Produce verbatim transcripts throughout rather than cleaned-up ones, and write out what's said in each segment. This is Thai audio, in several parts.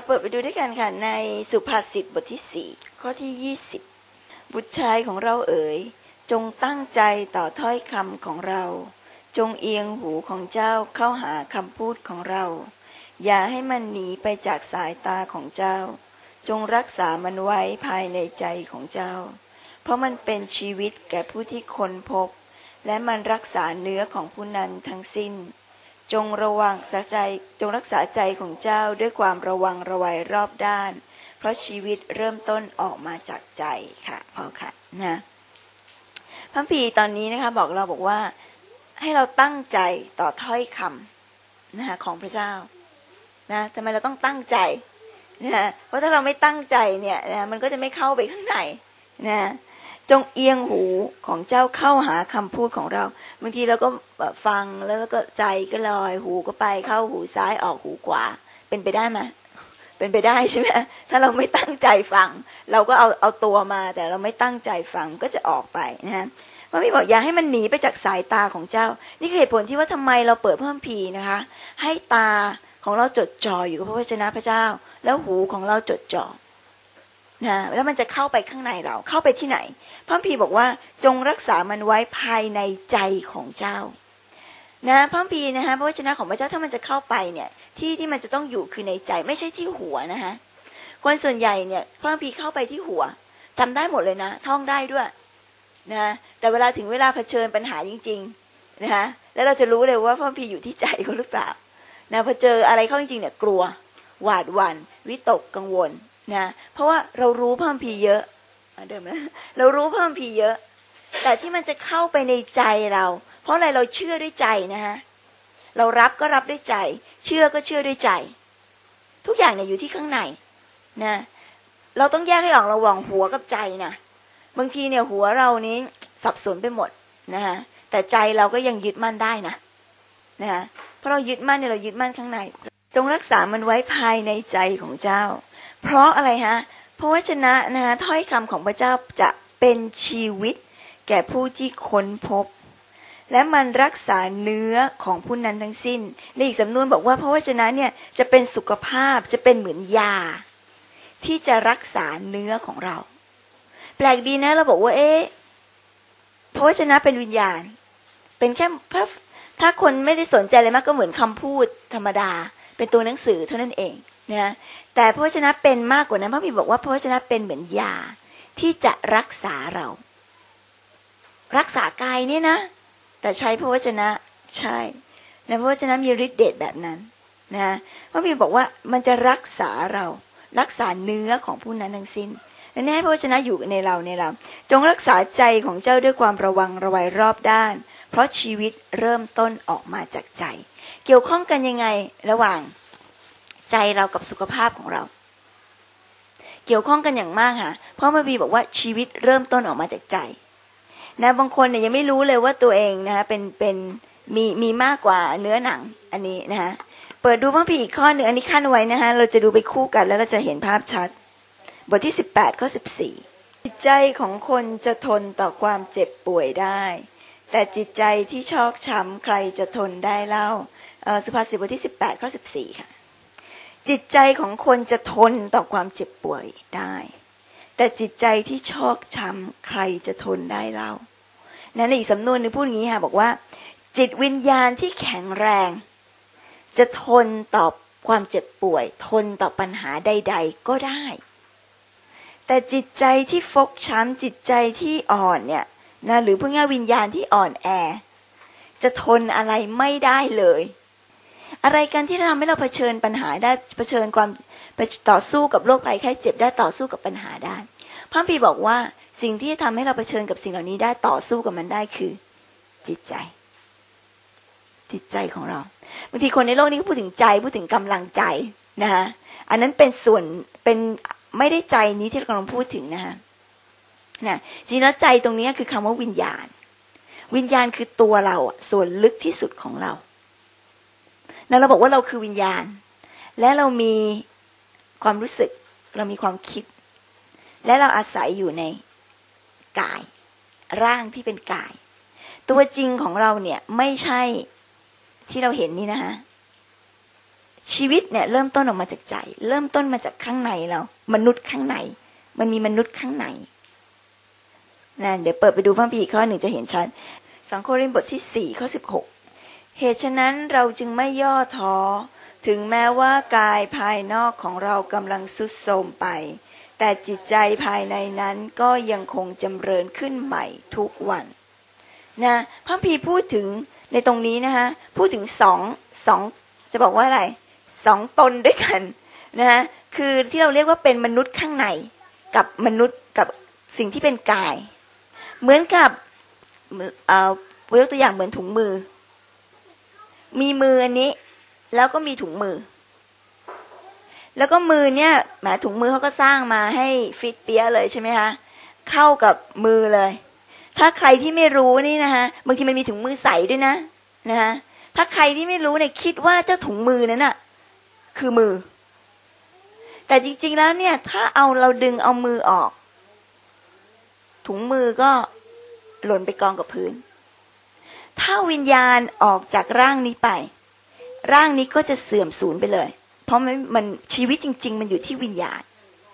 เปิดไปดูด้วยกันค่ะในสุภาษิตบทที่สี่ข้อที่ยี่สิบบุตรชายของเราเอ๋ยจงตั้งใจต่อถ้อยคำของเราจงเอียงหูของเจ้าเข้าหาคำพูดของเราอย่าให้มันหนีไปจากสายตาของเจ้าจงรักษามันไว้ภายในใจของเจ้าเพราะมันเป็นชีวิตแก่ผู้ที่ค้นพบและมันรักษาเนื้อของผู้นั้นทั้งสิ้นจงระวังใจจงรักษาใจของเจ้าด้วยความระวังระวัยรอบด้านเพราะชีวิตเริ่มต้นออกมาจากใจค่ะพอค่ะนะพระคัมภีร์ตอนนี้นะคะบอกเราบอกว่าให้เราตั้งใจต่อถ้อยคำนะคะของพระเจ้านะทำไมเราต้องตั้งใจนะเพราะถ้าเราไม่ตั้งใจเนี่ยนะมันก็จะไม่เข้าไปข้างในนะจงเอียงหูของเจ้าเข้าหาคำพูดของเราบางทีเราก็ฟังแล้วก็ใจก็ลอยหูก็ไปเข้าหูซ้ายออกหูขวาเป็นไปได้ไหมเป็นไปได้ใช่ไหมถ้าเราไม่ตั้งใจฟังเราก็เอาเอาตัวมาแต่เราไม่ตั้งใจฟังก็จะออกไปนะฮะพระบิดาบอกอย่าให้มันหนีไปจากสายตาของเจ้านี่คือเหตุผลที่ว่าทำไมเราเปิดพระคัมภีร์นะคะให้ตาของเราจดจ่ออยู่กับพระวจนะพระเจ้าแล้วหูของเราจดจ่อนะแล้วมันจะเข้าไปข้างในเราเข้าไปที่ไหนพระคัมภีร์บอกว่าจงรักษามันไว้ภายในใจของเจ้านะพระคัมภีร์นะคะพระวจนะของพระเจ้าถ้ามันจะเข้าไปเนี่ยที่ที่มันจะต้องอยู่คือในใจไม่ใช่ที่หัวนะคะคนส่วนใหญ่เนี่ยพระคัมภีร์เข้าไปที่หัวจำได้หมดเลยนะท่องได้ด้วยนะแต่เวลาถึงเวลาเผชิญปัญหาจริงๆนะคะแล้วเราจะรู้เลยว่าพระคัมภีร์อยู่ที่ใจเขาหรือเปล่านะพอเจออะไรเข้าจริงๆเนี่ยกลัวหวาดหวั่นวิตกกังวลนะเพราะว่าเรารู้พระคัมภีร์เยอะเดิมนะเรารู้พระคัมภีร์เยอะแต่ที่มันจะเข้าไปในใจเราเพราะอะไรเราเชื่อด้วยใจนะฮะเรารับก็รับด้วยใจเชื่อก็เชื่อด้วยใจทุกอย่างเนี่ยอยู่ที่ข้างในนะเราต้องแยกให้ออกระหว่างหัวกับใจนะบางทีเนี่ยหัวเรานี้สับสนไปหมดนะฮะแต่ใจเราก็ยังยึดมั่นได้นะนะฮะเพราะเรายึดมั่นเนี่ยเรายึดมั่นข้างในจงรักษามันไว้ภายในใจของเจ้าเพราะอะไรฮะเพราะวจนะนะฮะถ้อยคำของพระเจ้าจะเป็นชีวิตแก่ผู้ที่ค้นพบและมันรักษาเนื้อของผู้นั้นทั้งสิ้นในอีกสำนวนบอกว่าพระวจนะเนี่ยจะเป็นสุขภาพจะเป็นเหมือนยาที่จะรักษาเนื้อของเราแปลกดีนะเราบอกว่าเอ๊ะพระวจนะเป็นวิญญาณเป็นแค่ถ้าคนไม่ได้สนใจอะไรมากก็เหมือนคำพูดธรรมดาเป็นตัวหนังสือเท่านั้นเองนะแต่พระวจนะเป็นมากกว่านั้นพระบิดาบอกว่าพระวจนะเป็นเหมือนยาที่จะรักษาเรารักษากายนี่นะแต่ใช้พระวจนะใช่ในพระวจนะมีฤทธิ์เดชแบบนั้นนะพระบิดาบอกว่ามันจะรักษาเรารักษาเนื้อของผู้นั้นทั้งสิ้นและให้พระวจนะอยู่ในเราในเราจงรักษาใจของเจ้าด้วยความระวังระวัยรอบด้านเพราะชีวิตเริ่มต้นออกมาจากใจเกี่ยวข้องกันยังไงระหว่างใจเรากับสุขภาพของเราเกี่ยวข้องกันอย่างมากค่ะเพราะพระบิดาบอกว่าชีวิตเริ่มต้นออกมาจากใจนะบางคนเนี่ยยังไม่รู้เลยว่าตัวเองนะคะเป็นเป็นมีมีมากกว่าเนื้อหนังอันนี้นะคะเปิดดูพระคัมภีร์อีกข้อหนึ่งอันนี้ขั้นไว้นะคะเราจะดูไปคู่กันแล้วเราจะเห็นภาพชัดบทที่สิบแปดข้อสิบสี่จิตใจของคนจะทนต่อความเจ็บป่วยได้แต่จิตใจที่ชอกช้ำใครจะทนได้เล่าเอ่อสุภาษิตบทที่สิบแปดข้อสิบสี่ค่ะจิตใจของคนจะทนต่อความเจ็บป่วยได้แต่จิตใจที่ชอกช้ำใครจะทนได้เล่านั่นอีกสำนวนนึงพูดอย่างนี้ค่ะบอกว่าจิตวิญญาณที่แข็งแรงจะทนต่อความเจ็บป่วยทนต่อปัญหาใดๆก็ได้แต่จิตใจที่ฟกช้ำจิตใจที่อ่อนเนี่ยนะหรือพูดง่ายวิญญาณที่อ่อนแอจะทนอะไรไม่ได้เลยอะไรกันที่ทำให้เราเผชิญปัญหาได้เผชิญความต่อสู้กับโรคภัยไข้เจ็บได้ต่อสู้กับปัญหาได้พระคัมภีร์บอกว่าสิ่งที่ทำให้เราเผชิญกับสิ่งเหล่านี้ได้ต่อสู้กับมันได้คือจิตใจจิตใจของเราบางทีคนในโลกนี้ก็พูดถึงใจพูดถึงกำลังใจนะคะอันนั้นเป็นส่วนเป็นไม่ได้ใจนี้ที่เรากำลังพูดถึงนะคะนะจริงแล้วใจตรงนี้คือคำว่าวิญญาณวิญญาณคือตัวเราส่วนลึกที่สุดของเราแล้วเราบอกว่าเราคือวิญญาณและเรามีความรู้สึกเรามีความคิดและเราอาศัยอยู่ในกายร่างที่เป็นกายตัวจริงของเราเนี่ยไม่ใช่ที่เราเห็นนี่นะคะชีวิตเนี่ยเริ่มต้นออกมาจากใจเริ่มต้นมาจากข้างในเรามนุษย์ข้างในมันมีมนุษย์ข้างในนะเดี๋ยวเปิดไปดูพระคัมภีร์ข้อหนึ่งจะเห็นชัดสองโครินธ์บทที่สี่ข้อสิบหกเหตุฉะนั้นเราจึงไม่ย่อท้อถึงแม้ว่ากายภายนอกของเรากำลังทรุดโทรมไปแต่จิตใจภายในนั้นก็ยังคงจำเริญขึ้นใหม่ทุกวันนะพระคัมภีร์พูดถึงในตรงนี้นะคะพูดถึงสองสองจะบอกว่าอะไรสองตนด้วยกันนะคือที่เราเรียกว่าเป็นมนุษย์ข้างในกับมนุษย์กับสิ่งที่เป็นกายเหมือนกับเอ่อยกตัวอย่างเหมือนถุงมือมีมืออันนี้แล้วก็มีถุงมือแล้วก็มือเนี่ยแหมถุงมือเขาก็สร้างมาให้ฟิตเปี้ยเลยใช่ไหมคะเข้ากับมือเลยถ้าใครที่ไม่รู้นี่นะคะบางทีมันมีถุงมือใส่ด้วยนะนะคะถ้าใครที่ไม่รู้เนี่ยคิดว่าเจ้าถุงมือนั้นน่ะคือมือแต่จริงๆแล้วเนี่ยถ้าเอาเราดึงเอามือออกถุงมือก็หล่นไปกองกับพื้นถ้าวิญญาณออกจากร่างนี้ไปร่างนี้ก็จะเสื่อมสูญไปเลยเพราะมันมันชีวิตจริงๆมันอยู่ที่วิญญาณ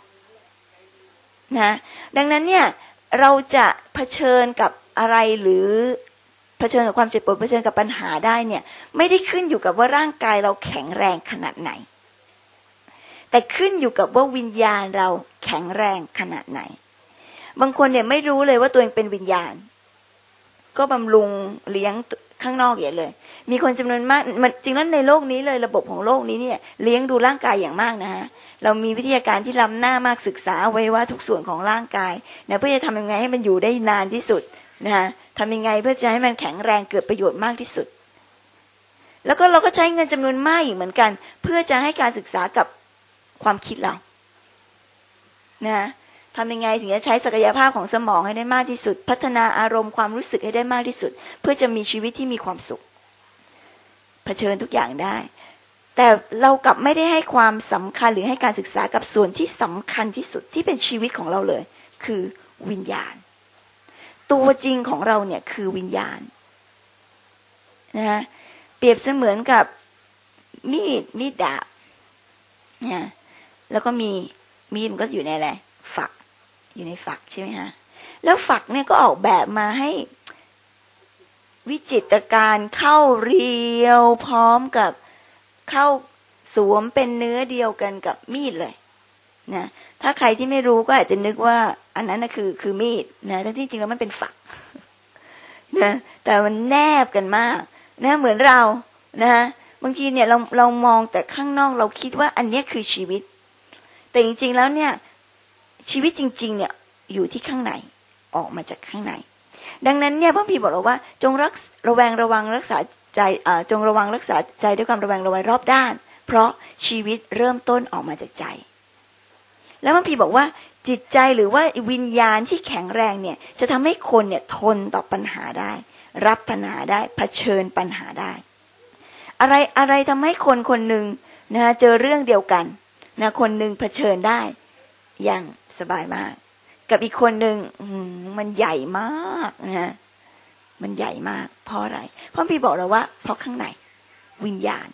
นะดังนั้นเนี่ยเราจะเผชิญกับอะไรหรือเผชิญกับความเจ็บปวดเผชิญกับปัญหาได้เนี่ยไม่ได้ขึ้นอยู่กับว่าร่างกายเราแข็งแรงขนาดไหนแต่ขึ้นอยู่กับว่าวิญญาณเราแข็งแรงขนาดไหนบางคนเนี่ยไม่รู้เลยว่าตัวเองเป็นวิญญาณก็บำรุงเลี้ยงข้างนอกอย่างเลยมีคนจำนวนมากมันจริงแล้วในโลกนี้เลยระบบของโลกนี้เนี่ยเลี้ยงดูร่างกายอย่างมากนะฮะเรามีวิทยาการที่ล้ำหน้ามากศึกษาไว้ว่าทุกส่วนของร่างกายนะเพื่อจะทำยังไงให้มันอยู่ได้นานที่สุดนะฮะทำยังไงเพื่อจะให้มันแข็งแรงเกิดประโยชน์มากที่สุดแล้วก็เราก็ใช้เงินจำนวนมากอีกเหมือนกันเพื่อจะให้การศึกษากับความคิดเรานะทำยังไงถึงจะใช้ศักยภาพของสมองให้ได้มากที่สุดพัฒนาอารมณ์ความรู้สึกให้ได้มากที่สุดเพื่อจะมีชีวิตที่มีความสุขเผชิญทุกอย่างได้แต่เรากลับไม่ได้ให้ความสำคัญหรือให้การศึกษากับส่วนที่สำคัญที่สุดที่เป็นชีวิตของเราเลยคือวิญญาณตัวจริงของเราเนี่ยคือวิญญาณนะเปรียบเสมือนกับมีดมีดดาบนะแล้วก็มีมีดมันก็อยู่ในอะไรฝักอยู่ในฝักใช่ไหมฮะแล้วฝักเนี่ยก็ออกแบบมาให้วิจิตรการเข้าเรียวพร้อมกับเข้าสวมเป็นเนื้อเดียวกันกับมีดเลยนะถ้าใครที่ไม่รู้ก็อาจจะนึกว่าอันนั้นนะคือคือมีดนะแต่ที่จริงแล้วมันเป็นฝักนะแต่มันแนบกันมากนะเหมือนเรานะบางทีเนี่ยเราเรามองแต่ข้างนอกเราคิดว่าอันนี้คือชีวิตแต่จริงๆแล้วเนี่ยชีวิตจริงๆเนี่ยอยู่ที่ข้างในออกมาจากข้างในดังนั้นเนี่ยพระคัมภีร์บอกเราว่าจงรักระแวงระวังรักษาใจอ่าจงระวังรักษาใจด้วยความระแวงระวังรอบด้านเพราะชีวิตเริ่มต้นออกมาจากใจแล้วพระคัมภีร์บอกว่าจิตใจหรือว่าวิญญาณที่แข็งแรงเนี่ยจะทำให้คนเนี่ยทนต่อปัญหาได้รับปัญหาได้เผชิญปัญหาได้อะไรอะไรทำให้คนคนหนึ่งนะเจอเรื่องเดียวกันนะคนหนึ่งเผชิญได้อย่างสบายมากกับอีกคนหนึ่งมันใหญ่มากนะมันใหญ่มากเพราะอะไรเพราะพี่บอกเราว่าเพราะข้างในวิญญาณ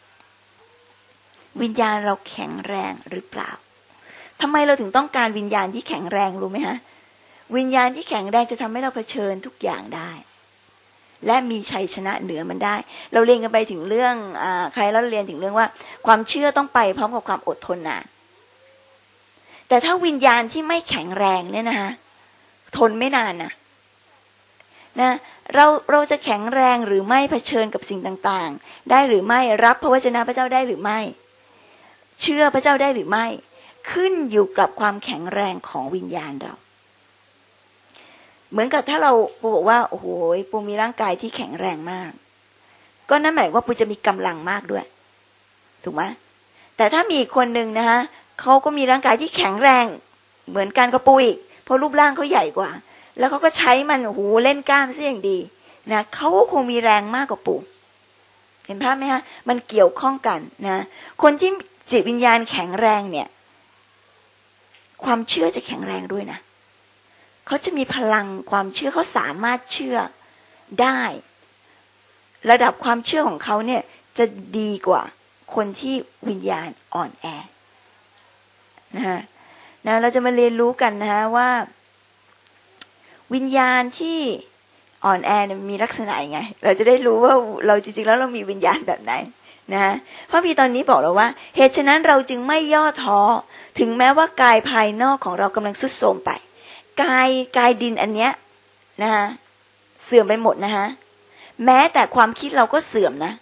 วิญญาณเราแข็งแรงหรือเปล่าทำไมเราถึงต้องการวิญญาณที่แข็งแรงรู้ไหมฮะวิญญาณที่แข็งแรงจะทำให้เราเผชิญทุกอย่างได้และมีชัยชนะเหนือมันได้เราเรียนกันไปถึงเรื่องอ่าใครเราเรียนถึงเรื่องว่าความเชื่อต้องไปพร้อมกับความอดทนนานแต่ถ้าวิญญาณที่ไม่แข็งแรงเนี่ยนะคะทนไม่นานนะนะเราเราจะแข็งแรงหรือไม่เผชิญกับสิ่งต่างๆได้หรือไม่รับพระวจนะพระเจ้าได้หรือไม่เชื่อพระเจ้าได้หรือไม่ขึ้นอยู่กับความแข็งแรงของวิญญาณเราเหมือนกับถ้าเราปูบอกว่าโอ้โหปูมีร่างกายที่แข็งแรงมากก็นั่นหมายว่าปูจะมีกำลังมากด้วยถูกไหมแต่ถ้ามีอีกคนนึงนะคะเขาก็มีร่างกายที่แข็งแรงเหมือนกันกับปูอีกเพราะรูปร่างเขาใหญ่กว่าแล้วเขาก็ใช้มันโอ้โหเล่นกล้ามซะอย่างดีนะเขาก็คงมีแรงมากกว่าปูเห็นภาพไหมคะมันเกี่ยวข้องกันนะคนที่จิตวิญญาณแข็งแรงเนี่ยความเชื่อจะแข็งแรงด้วยนะเขาจะมีพลังความเชื่อเขาสามารถเชื่อได้ระดับความเชื่อของเขาเนี่ยจะดีกว่าคนที่วิญญาณอ่อนแอนะฮะนะเราจะมาเรียนรู้กันนะฮะว่าวิญญาณที่อ่อนแอเนี่ยมีลักษณะยังไงเราจะได้รู้ว่าเราจริงๆแล้วเรามีวิญญาณแบบไหนนะฮะพระพีตอนนี้บอกเราว่าเหตุฉะนั้นเราจึงไม่ย่อท้อถึงแม้ว่ากายภายนอกของเรากำลังทรุดโทรมไปกายกายดินอันเนี้ยนะฮะเสื่อมไปหมดนะฮะแม้แต่ความคิดเราก็เสื่อมนะ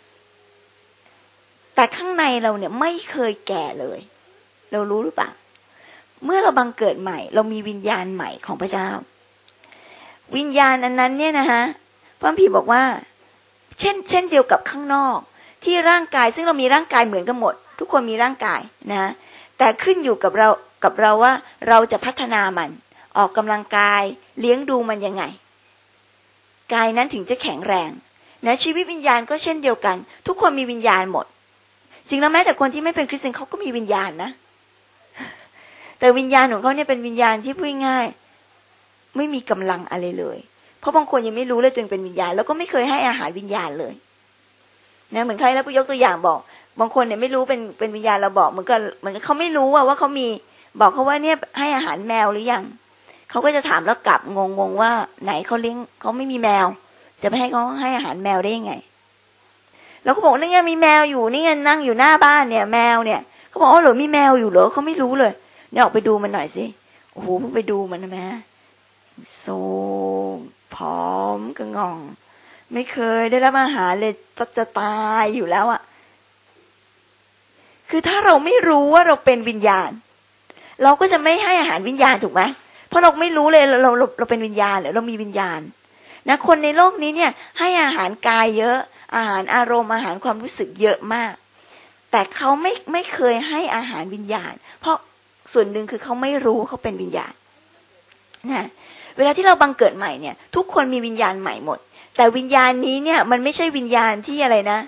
แต่ข้างในเราเนี่ยไม่เคยแก่เลยเรารู้หรือเปล่าเมื่อเราบังเกิดใหม่เรามีวิญญาณใหม่ของพระเจ้าวิญญาณอันนั้นเนี่ยนะฮะพระคัมภีร์บอกว่าเช่นเช่นเดียวกับข้างนอกที่ร่างกายซึ่งเรามีร่างกายเหมือนกันหมดทุกคนมีร่างกายนะแต่ขึ้นอยู่กับเรากับเราว่าเราจะพัฒนามันออกกำลังกายเลี้ยงดูมันยังไงกายนั้นถึงจะแข็งแรงนะชีวิตวิญญาณก็เช่นเดียวกันทุกคนมีวิญญาณหมดจริงแล้วแม้แต่คนที่ไม่เป็นคริสเตียนเขาก็มีวิญญาณนะแต่วิญญาณของเขาเนี่ยเป็นวิญญาณที่พูดง่ายไม่มีกำลังอะไรเลยเพราะบางคนยังไม่รู้เลยตัวเองเป็นวิญญาณแล้วก็ไม่เคยให้อาหารวิญญาณเลยนะเหมือนใครแล้วยกตัวอย่างบอกบางคนเนี่ยไม่รู้เป็นเป็นวิญญาณเราบอกเหมือนกับเหมือนกับเขาไม่รู้ว่าว่าเขามีบอกเขาว่าเนี่ยให้อาหารแมวหรือยังเขาก็จะถามแล้วกลับงงๆว่าไหนเขาเลี้ยงเขาไม่มีแมวจะไปให้เขาให้อาหารแมวได้ยังไงแล้วเขาบอกนี่ไงมีแมวอยู่นี่ไงนั่งอยู่หน้าบ้านเนี่ยแมวเนี่ยเขาบอกอ๋อเหรอมีแมวอยู่เหรอเขาไม่รู้เลยเนี่ยออกไปดูมันหน่อยสิโอ้โหเพิ่งไปดูมันนะแม่โซผอมกระงองไม่เคยได้รับอาหารเลยจะตายอยู่แล้วอ่ะคือถ้าเราไม่รู้ว่าเราเป็นวิญญาณเราก็จะไม่ให้อาหารวิญญาณถูกไหมเพราะเราไม่รู้เลยเราเราเราเป็นวิญญาณหรือเรามีวิญญาณนะคนในโลกนี้เนี่ยให้อาหารกายเยอะอาหารอารมณ์อาหารความรู้สึกเยอะมากแต่เขาไม่ไม่เคยให้อาหารวิญญาณเพราะส่วนหนึ่งคือเขาไม่รู้เขาเป็นวิญญาณนะเวลาที่เราบังเกิดใหม่เนี่ยทุกคนมีวิญญาณใหม่หมดแต่วิญญาณนี้เนี่ยมันไม่ใช่วิญญาณที่อะไรนะ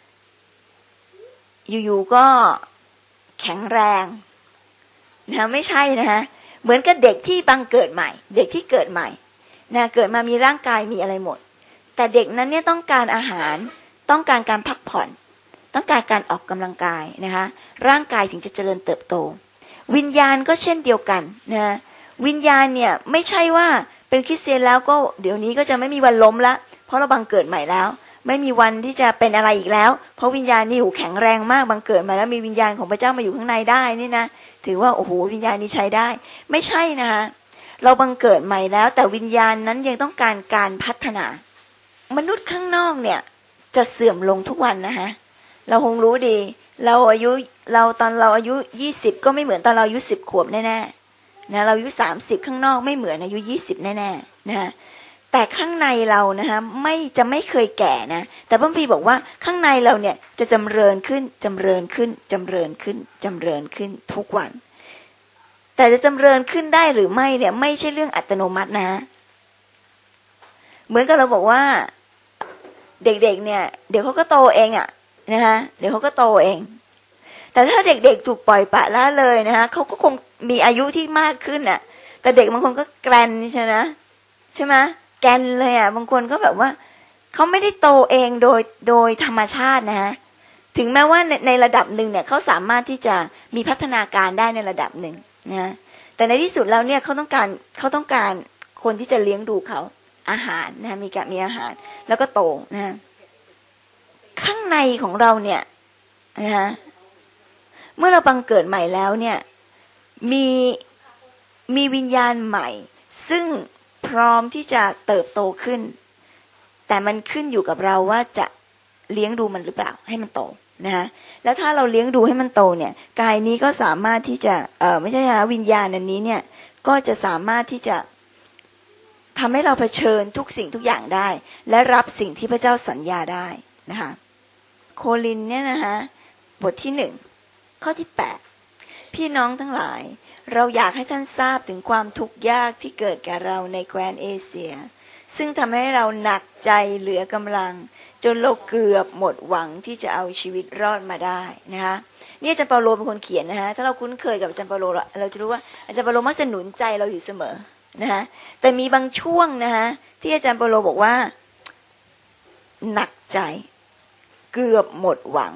อยู่ๆก็แข็งแรงนะไม่ใช่นะฮะเหมือนกับเด็กที่บังเกิดใหม่เด็กที่เกิดใหม่นะเกิดมามีร่างกายมีอะไรหมดแต่เด็กนั้นเนี่ยต้องการอาหารต้องการการพักผ่อนต้องการการออกกำลังกายนะคะร่างกายถึงจะเจริญเติบโตวิญญาณก็เช่นเดียวกันนะวิญญาณเนี่ยไม่ใช่ว่าเป็นคริสเตียนแล้วก็เดี๋ยวนี้ก็จะไม่มีวันล้มละเพราะเราบังเกิดใหม่แล้วไม่มีวันที่จะเป็นอะไรอีกแล้วเพราะวิญญาณนี่หูแข็งแรงมากบังเกิดมาแล้วมีวิญญาณของพระเจ้ามาอยู่ข้างในได้นี่นะถือว่าโอ้โหวิญญาณนี้ใช้ได้ไม่ใช่นะคะเราบังเกิดใหม่แล้วแต่วิญญาณนั้นยังต้องการการพัฒนามนุษย์ข้างนอกเนี่ยจะเสื่อมลงทุกวันนะคะเราคงรู้ดีเราอายุเราตอนเราอายุยี่สิบก็ไม่เหมือนตอนเราอายุสิบขวบแน่ๆนะเราอายุสามสิบข้างนอกไม่เหมือนอายุยี่สิบแน่ๆนะฮะแต่ข้างในเรานะคะไม่จะไม่เคยแก่นะแต่พระคัมภีร์บอกว่าข้างในเราเนี่ยจะจำเริญขึ้นจำเริญขึ้นจำเริญขึ้นจำเริญขึ้นทุกวันแต่จะจำเริญขึ้นได้หรือไม่เนี่ยไม่ใช่เรื่องอัตโนมัตินะเหมือนกับเราบอกว่าเด็กๆเนี่ยเดี๋ยวเขาก็โตเองอ่ะนะคะเดี๋ยวเขาก็โตเองแต่ถ้าเด็กๆถูกปล่อยปละละเลยนะคะเขาก็คงมีอายุที่มากขึ้นอ่ะแต่เด็กบางคนก็แกรนใช่ไหมใช่ไหมแกรนเลยอ่ะบางคนก็แบบว่าเขาไม่ได้โตเองโดยโดยธรรมชาตินะฮะถึงแม้ว่าในในระดับหนึ่งเนี่ยเขาสามารถที่จะมีพัฒนาการได้ในระดับหนึ่งนะแต่ในที่สุดแล้วเนี่ยเขาต้องการเขาต้องการคนที่จะเลี้ยงดูเขาอาหารนะมีการมีอาหารแล้วก็โตนะข้างในของเราเนี่ยนะฮะเมื่อเราบังเกิดใหม่แล้วเนี่ยมีมีวิญญาณใหม่ซึ่งพร้อมที่จะเติบโตขึ้นแต่มันขึ้นอยู่กับเราว่าจะเลี้ยงดูมันหรือเปล่าให้มันโตนะฮะแล้วถ้าเราเลี้ยงดูให้มันโตเนี่ยกายนี้ก็สามารถที่จะเอ่อไม่ใช่นะวิญญาณอันนี้เนี่ยก็จะสามารถที่จะทำให้เราเผชิญทุกสิ่งทุกอย่างได้และรับสิ่งที่พระเจ้าสัญญาได้นะคะโครินเนี่ยนะคะบทที่หนึ่งข้อที่แปดพี่น้องทั้งหลายเราอยากให้ท่านทราบถึงความทุกข์ยากที่เกิดแก่เราในแคว้นเอเชียซึ่งทำให้เราหนักใจเหลือกำลังจนเราเกือบหมดหวังที่จะเอาชีวิตรอดมาได้นะคะนี่อาจารย์เปาโลเป็นคนเขียนนะคะถ้าเราคุ้นเคยกับอาจารย์เปาโลเราจะรู้ว่าอาจารย์เปาโลมักจะหนุนใจเราอยู่เสมอนะคะแต่มีบางช่วงนะคะที่อาจารย์เปาโลบอกว่าหนักใจเกือบหมดหวัง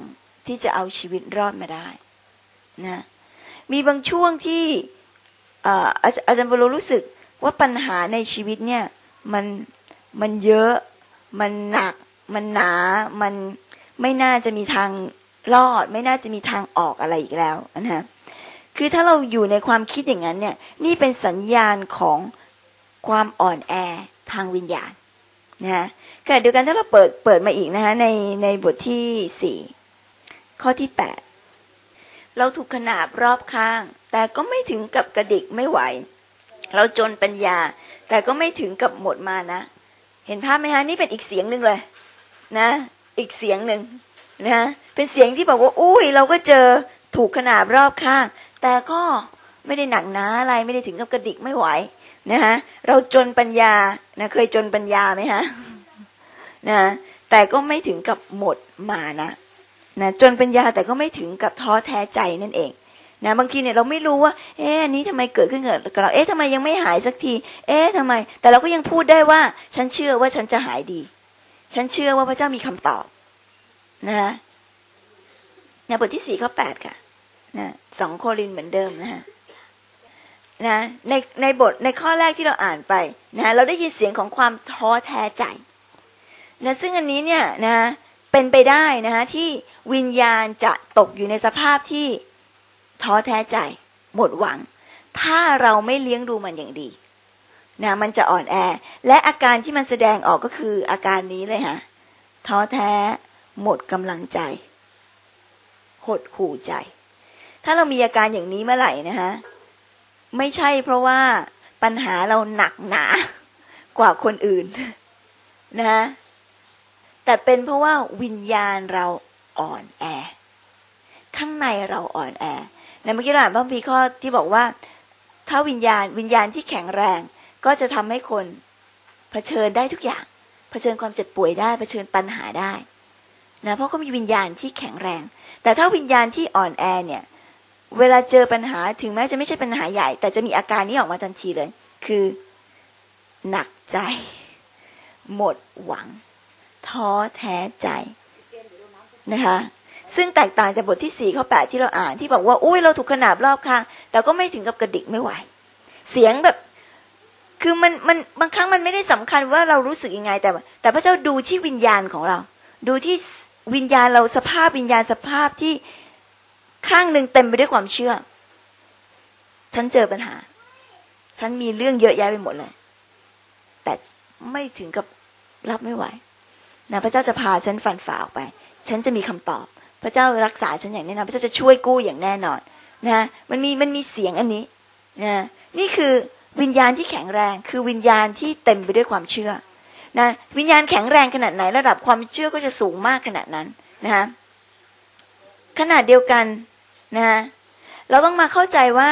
ที่จะเอาชีวิตรอดมาได้นะมีบางช่วงที่อาจารย์บรรลุรู้สึกว่าปัญหาในชีวิตเนี่ยมันมันเยอะมันหนักมันหนามันไม่น่าจะมีทางรอดไม่น่าจะมีทางออกอะไรอีกแล้วนะฮะคือถ้าเราอยู่ในความคิดอย่างนั้นเนี่ยนี่เป็นสัญญาณของความอ่อนแอทางวิญญาณนะฮะขณะเดียวกันถ้าเราเปิดเปิดมาอีกนะฮะในในบทที่สี่ข้อที่แปดเราถูกขนาบรอบข้างแต่ก็ไม่ถึงกับกระดิกไม่ไหวเราจนปัญญาแต่ก็ไม่ถึงกับหมดมานะเห็นภาพไหมฮะนี่เป็นอีกเสียงหนึ่งเลยนะอีกเสียงหนึ่งนะเป็นเสียงที่บอกว่าอุ้ยเราก็เจอถูกขนาบรอบข้างแต่ก็ไม่ได้หนักหนาอะไรไม่ได้ถึงกับกระดิกไม่ไหวนะฮะเราจนปัญญานะเคยจนปัญญาไหมฮะนะแต่ก็ไม่ถึงกับหมดมานะนะจนปัญญาแต่ก็ไม่ถึงกับท้อแท้ใจนั่นเองนะบางทีเนี่ยเราไม่รู้ว่าเอ๊ะอันนี้ทำไมเกิดขึ้นกับเราเอ๊ะทำไมยังไม่หายสักทีเอ๊ะทำไมแต่เราก็ยังพูดได้ว่าฉันเชื่อว่าฉันจะหายดีฉันเชื่อว่าพระเจ้ามีคำตอบนะในบทที่สี่ข้อแปดค่ะนะสองโครินธ์เหมือนเดิมนะฮะนะในในบทในข้อแรกที่เราอ่านไปนะเราได้ยินเสียงของความท้อแท้ใจนะซึ่งอันนี้เนี่ยนะเป็นไปได้นะฮะที่วิญญาณจะตกอยู่ในสภาพที่ท้อแท้ใจหมดหวังถ้าเราไม่เลี้ยงดูมันอย่างดีนะมันจะอ่อนแอและอาการที่มันแสดงออกก็คืออาการนี้เลยฮะท้อแท้หมดกำลังใจหดหู่ใจถ้าเรามีอาการอย่างนี้เมื่อไหร่นะฮะไม่ใช่เพราะว่าปัญหาเราหนักหนากว่าคนอื่นนะแต่เป็นเพราะว่าวิญญาณเราอ่อนแอข้างในเราอ่อนแอในเมื่อกี้เราอ่านพระคัมภีร์ข้อที่บอกว่าถ้าวิญญาณวิญญาณที่แข็งแรงก็จะทำให้คนเผชิญได้ทุกอย่างเผชิญความเจ็บป่วยได้เผชิญปัญหาได้นะเพราะเขามีวิญญาณที่แข็งแรงแต่ถ้าวิญญาณที่อ่อนแอเนี่ยเวลาเจอปัญหาถึงแม้จะไม่ใช่ปัญหาใหญ่แต่จะมีอาการนี้ออกมาทันทีเลยคือหนักใจหมดหวังท้อแท้ใจนะคะซึ่งแตกต่างจากบทที่สี่ข้อแปดที่เราอ่านที่บอกว่าอุ้ยเราถูกขนาบรอบข้างแต่ก็ไม่ถึงกับกระดิกไม่ไหวเสียงแบบคือมันมันบางครั้งมันไม่ได้สำคัญว่าเรารู้สึกยังไงแต่แต่พระเจ้าดูที่วิญญาณของเราดูที่วิญญาณเราสภาพวิญญาณสภาพที่ข้างหนึ่งเต็มไปด้วยความเชื่อฉันเจอปัญหาฉันมีเรื่องเยอะแยะไปหมดเลยแต่ไม่ถึงกับรับไม่ไหวนะพระเจ้าจะพาฉันฟันฝ่าออกไปฉันจะมีคำตอบพระเจ้ารักษาฉันอย่างแน่นอนพระเจ้าจะช่วยกู้อย่างแน่นอนนะมันมีมันมีเสียงอันนี้นะนี่คือวิญญาณที่แข็งแรงคือวิญญาณที่เต็มไปด้วยความเชื่อนะวิญญาณแข็งแรงขนาดไหนระดับความเชื่อก็จะสูงมากขนาดนั้นนะคะขนาดเดียวกันนะเราต้องมาเข้าใจว่า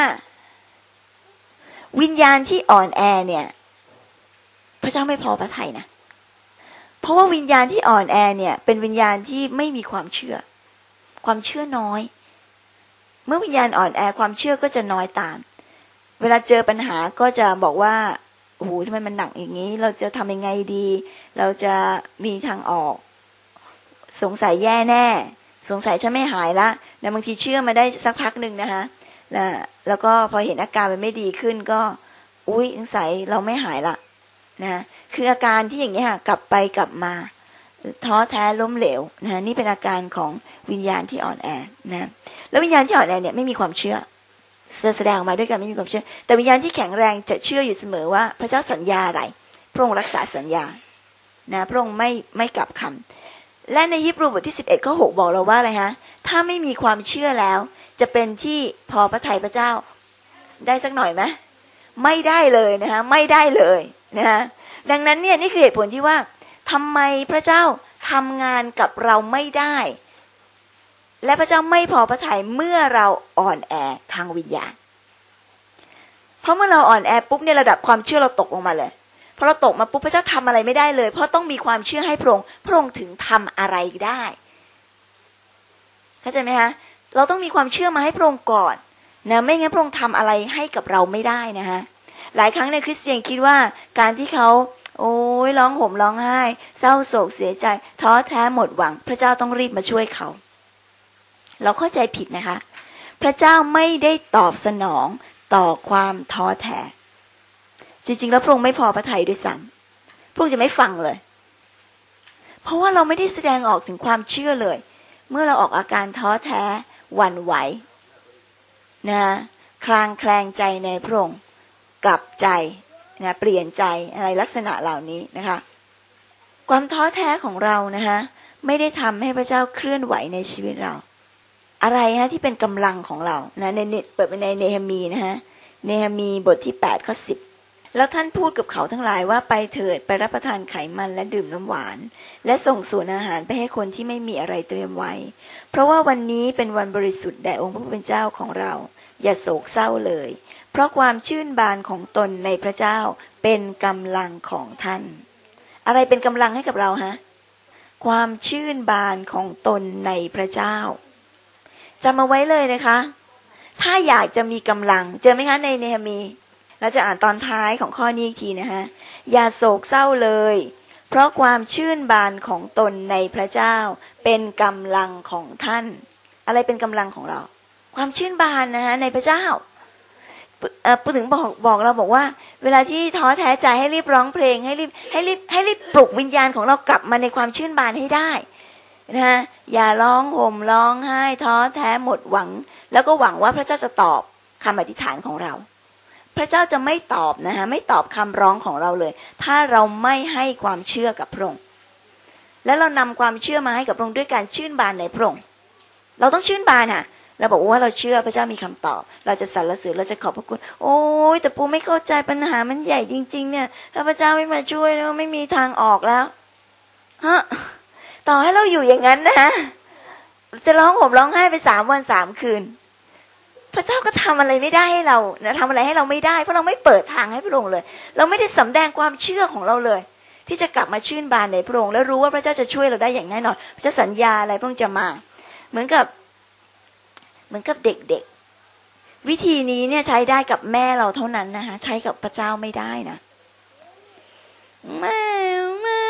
วิญญาณที่อ่อนแอเนี่ยพระเจ้าไม่พอพระทัยนะเพราะว่าวิญญาณที่อ่อนแอเนี่ยเป็นวิญญาณที่ไม่มีความเชื่อความเชื่อน้อยเมื่อวิญญาณอ่อนแอความเชื่อก็จะน้อยตามเวลาเจอปัญหาก็จะบอกว่าโอ้โหทำไมมันหนักอย่างนี้เราจะทำยังไงดีเราจะมีทางออกสงสัยแย่แน่สงสัยฉันไม่หายละแต่บางทีเชื่อมาได้สักพักนึงนะคะแล้วก็พอเห็นอาการมันไม่ดีขึ้นก็อุ๊ยสงสัยเราไม่หายละนะคืออาการที่อย่างนี้ค่ะกลับไปกลับมาท้อแท้ล้มเหลวนะนี่เป็นอาการของวิญญาณที่อ่อนแอนะแล้ววิญญาณที่อ่อนแอเนี่ยไม่มีความเชื่อแสดงออกมาด้วยกันไม่มีความเชื่อแต่วิญญาณที่แข็งแรงจะเชื่ออยู่เสมอว่าพระเจ้าสัญญาอะไรพระองค์รักษาสัญญานะพระองค์ไม่ไม่กลับคำและในฮีบรูบทที่สิบเอ็ดข้อหกบอกเราว่าอะไรฮะถ้าไม่มีความเชื่อแล้วจะเป็นที่พอพระทัยพระเจ้าได้สักหน่อยไหมไม่ได้เลยนะคะไม่ได้เลยนะคะดังนั้นเนี่ยนี่คือเหตุผลที่ว่าทำไมพระเจ้าทำงานกับเราไม่ได้และพระเจ้าไม่พอพระทัยเมื่อเราอ่อนแอทางวิญญาณเพราะเมื่อเราอ่อนแอปุ๊บเนี่ยระดับความเชื่อเราตกลงมาเลยพอเราตกมาปุ๊บพระเจ้าทำอะไรไม่ได้เลยเพราะต้องมีความเชื่อให้พระองค์พระองค์ถึงทำอะไรได้เข้าใจไหมคะเราต้องมีความเชื่อมาให้พระองค์ก่อนนะไม่งั้นพระองค์ทำอะไรให้กับเราไม่ได้นะคะหลายครั้งในคริสเตียนคิดว่าการที่เขาโอ้ยร้องห่มร้องไห้เศร้าโศกเสียใจท้อแท้หมดหวังพระเจ้าต้องรีบมาช่วยเขาเราเข้าใจผิดนะคะพระเจ้าไม่ได้ตอบสนองต่อความท้อแท้จริงๆแล้วพระองค์ไม่พอพระทัยด้วยซ้ำพระองค์จะไม่ฟังเลยเพราะว่าเราไม่ได้แสดงออกถึงความเชื่อเลยเมื่อเราออกอาการท้อแท้หวั่นไหวนะคลางแคลงใจในพระองค์กลับใจนะเปลี่ยนใจอะไรลักษณะเหล่านี้นะคะความท้อแท้ของเรานะคะไม่ได้ทำให้พระเจ้าเคลื่อนไหวในชีวิตเราอะไรฮะที่เป็นกำลังของเรานะในเปิดไปในเนหะมีนะฮะเนหะมีบทที่แปดข้อสิบแล้วท่านพูดกับเขาทั้งหลายว่าไปเถิดไปรับประทานไขมันและดื่มน้ำหวานและส่งส่วนอาหารไปให้คนที่ไม่มีอะไรเตรียมไว้เพราะว่าวันนี้เป็นวันบริสุทธิ์แด่องค์พระผู้เป็นเจ้าของเราอย่าโศกเศร้าเลยเพราะความชื่นบานของตนในพระเจ้าเป็นกำลังของท่านอะไรเป็นกำลังให้กับเราฮะความชื่นบานของตนในพระเจ้าจำเอาไว้เลยนะคะถ้าอยากจะมีกำลังเจอไหมคะในเนหะมีเราจะอ่านตอนท้ายของข้อนี้อีกทีนะฮะอย่าโศกเศร้าเลยเพราะความชื่นบานของตนในพระเจ้าเป็นกำลังของท่านอะไรเป็นกำลังของเราความชื่นบานนะฮะในพระเจ้าเอ่อพูดถึงบอกบอกเราบอกว่าเวลาที่ท้อแท้ใจให้รีบร้องเพลงให้รีบให้รีบให้รีบปลุกวิญญาณของเรากลับมาในความชื่นบานให้ได้นะฮะอย่าร้องห่มร้องไห้ท้อแท้หมดหวังแล้วก็หวังว่าพระเจ้าจะตอบคำอธิษฐานของเราพระเจ้าจะไม่ตอบนะฮะไม่ตอบคำร้องของเราเลยถ้าเราไม่ให้ความเชื่อกับพระองค์และเรานำความเชื่อมาให้กับพระองค์ด้วยการชื่นบานในพระองค์เราต้องชื่นบานค่ะเราบอกว่าเราเชื่อพระเจ้ามีคำตอบเราจะสรรเสริญเราจะขอบพระคุณโอ้ยแต่ปูไม่เข้าใจปัญหามันใหญ่จริงๆเนี่ยถ้าพระเจ้าไม่มาช่วยแล้วไม่มีทางออกแล้วฮะต่อให้เราอยู่อย่างนั้นนะจะร้องห่มร้องไห้ไปสามวันสามคืนพระเจ้าก็ทำอะไรไม่ได้ให้เรานะทำอะไรให้เราไม่ได้เพราะเราไม่เปิดทางให้พระองค์เลยเราไม่ได้สำแดงความเชื่อของเราเลยที่จะกลับมาชื่นบานในพระองค์และรู้ว่าพระเจ้าจะช่วยเราได้อย่างแน่นอนพระเจ้าสัญญาอะไรพระองค์จะมาเหมือนกับเหมือนกับเด็กๆวิธีนี้เนี่ยใช้ได้กับแม่เราเท่านั้นนะคะใช้กับพระเจ้าไม่ได้นะแม่แม่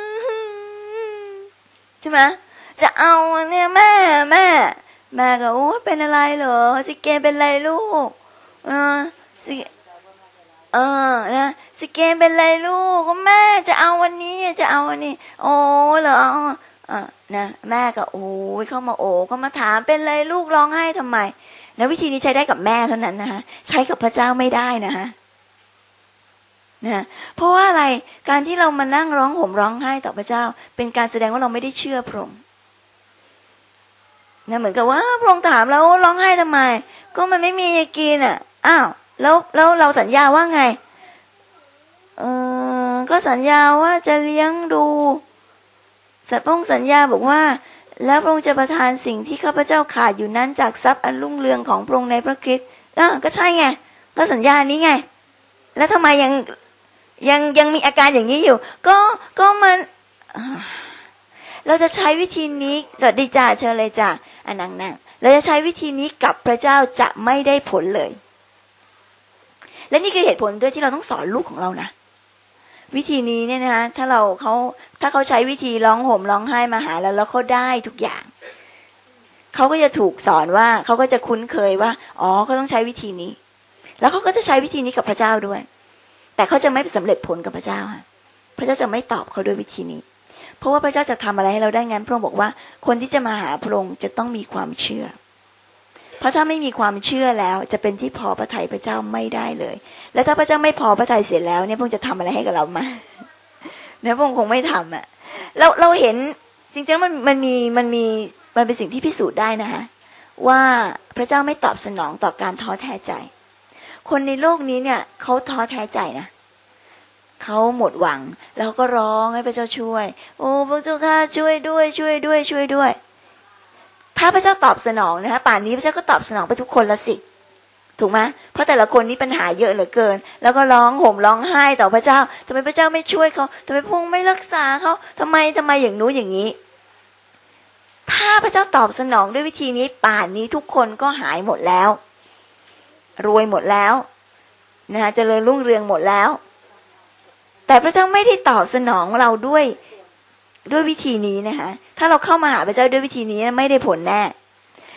ใช่ไหมจะเอาเนี่ยแม่แม่แม่ก็โอ้เป็นอะไรเหรอสิเกมเป็นไรลูกเออสิเออนะสิเกมเป็นไรลูกก็แม่จะเอาวันนี้จะเอาวันนี้โอ้เหรออ่ะนะแม่ก็โอ้ยเข้ามาโอ้ก็มาถามเป็นไรลูกร้องไห้ทำไมนะวิธีนี้ใช้ได้กับแม่เท่านั้นนะคะใช้กับพระเจ้าไม่ได้นะคะนะเพราะว่าอะไรการที่เรามานั่งร้องห่มร้องไห้ต่อพระเจ้าเป็นการแสดงว่าเราไม่ได้เชื่อพระองค์นะเหมือนกับว่าพระองค์ถามแล้วร้องไห้ทำไมก็มันไม่มีจะกินอ่ะอ้าวแล้วแล้วเราสัญญาว่าไงเออก็สัญญาว่าจะเลี้ยงดูสัตว์พระองค์สัญญาบอกว่าแล้วพระองค์จะประทานสิ่งที่ข้าพเจ้าขาดอยู่นั้นจากทรัพย์อันรุ่งเรืองของพระองค์ในพระคริสต์อ่ะก็ใช่ไงก็สัญญานี้ไงแล้วทำไมยังยังยังมีอาการอย่างนี้อยู่ก็ก็มันเราจะใช้วิธีนี้สวัสดีจ้าเชิญเลยจ้าอันนั่งนั่งเราจะใช้วิธีนี้กับพระเจ้าจะไม่ได้ผลเลยและนี่คือเหตุผลด้วยที่เราต้องสอนลูกของเรานะวิธีนี้เนี่ยนะคะถ้าเราเขาถ้าเขาใช้วิธีร้องห่มร้องไห้มาหาเราแล้วเขาได้ทุกอย่างเขาก็จะถูกสอนว่าเขาก็จะคุ้นเคยว่าอ๋อเขาต้องใช้วิธีนี้แล้วเขาก็จะใช้วิธีนี้กับพระเจ้าด้วยแต่เขาจะไม่สำเร็จผลกับพระเจ้าค่ะพระเจ้าจะไม่ตอบเขาด้วยวิธีนี้เพราะว่าพระเจ้าจะทำอะไรให้เราได้งั้นพระองค์บอกว่าคนที่จะมาหาพระองค์จะต้องมีความเชื่อเพราะถ้าไม่มีความเชื่อแล้วจะเป็นที่พอพระทัยพระเจ้าไม่ได้เลยและถ้าพระเจ้าไม่พอพระทัยเสร็จแล้วเนี่ยพระองค์จะทำอะไรให้กับเรามาเนี่ยพระองค์คงไม่ทำอ่ะเราเราเห็นจริงๆมันมันมีมันมีมันเป็นสิ่งที่พิสูจน์ได้นะคะว่าพระเจ้าไม่ตอบสนองต่อการท้อแท้ใจคนในโลกนี้เนี่ยเขาท้อแท้ใจนะเขาหมดหวังแล้วก็ร้องให้พระเจ้าช่วยโอ้พระเจ้าข้าช่วยด้วยช่วยด้วยช่วยด้วยถ้าพระเจ้าตอบสนองนะคะป่านนี้พระเจ้าก็ตอบสนองไปทุกคนละสิถูกไหมเพราะแต่ละคนนี้ปัญหาเยอะเหลือเกินแล้วก็ร้องห่มร้องไห้ต่อพระเจ้าทำไมพระเจ้าไม่ช่วยเขาทำไมพระองค์ไม่รักษาเขาทำไมทำไมอย่างนู้นอย่างนี้ถ้าพระเจ้าตอบสนองด้วยวิธีนี้ป่านนี้ทุกคนก็หายหมดแล้วรวยหมดแล้วนะคะเจริญรุ่งเรืองหมดแล้วแต่พระเจ้าไม่ได้ตอบสนองเราด้วยด้วยวิธีนี้นะคะถ้าเราเข้ามาหาพระเจ้าด้วยวิธีนี้ไม่ได้ผลแน่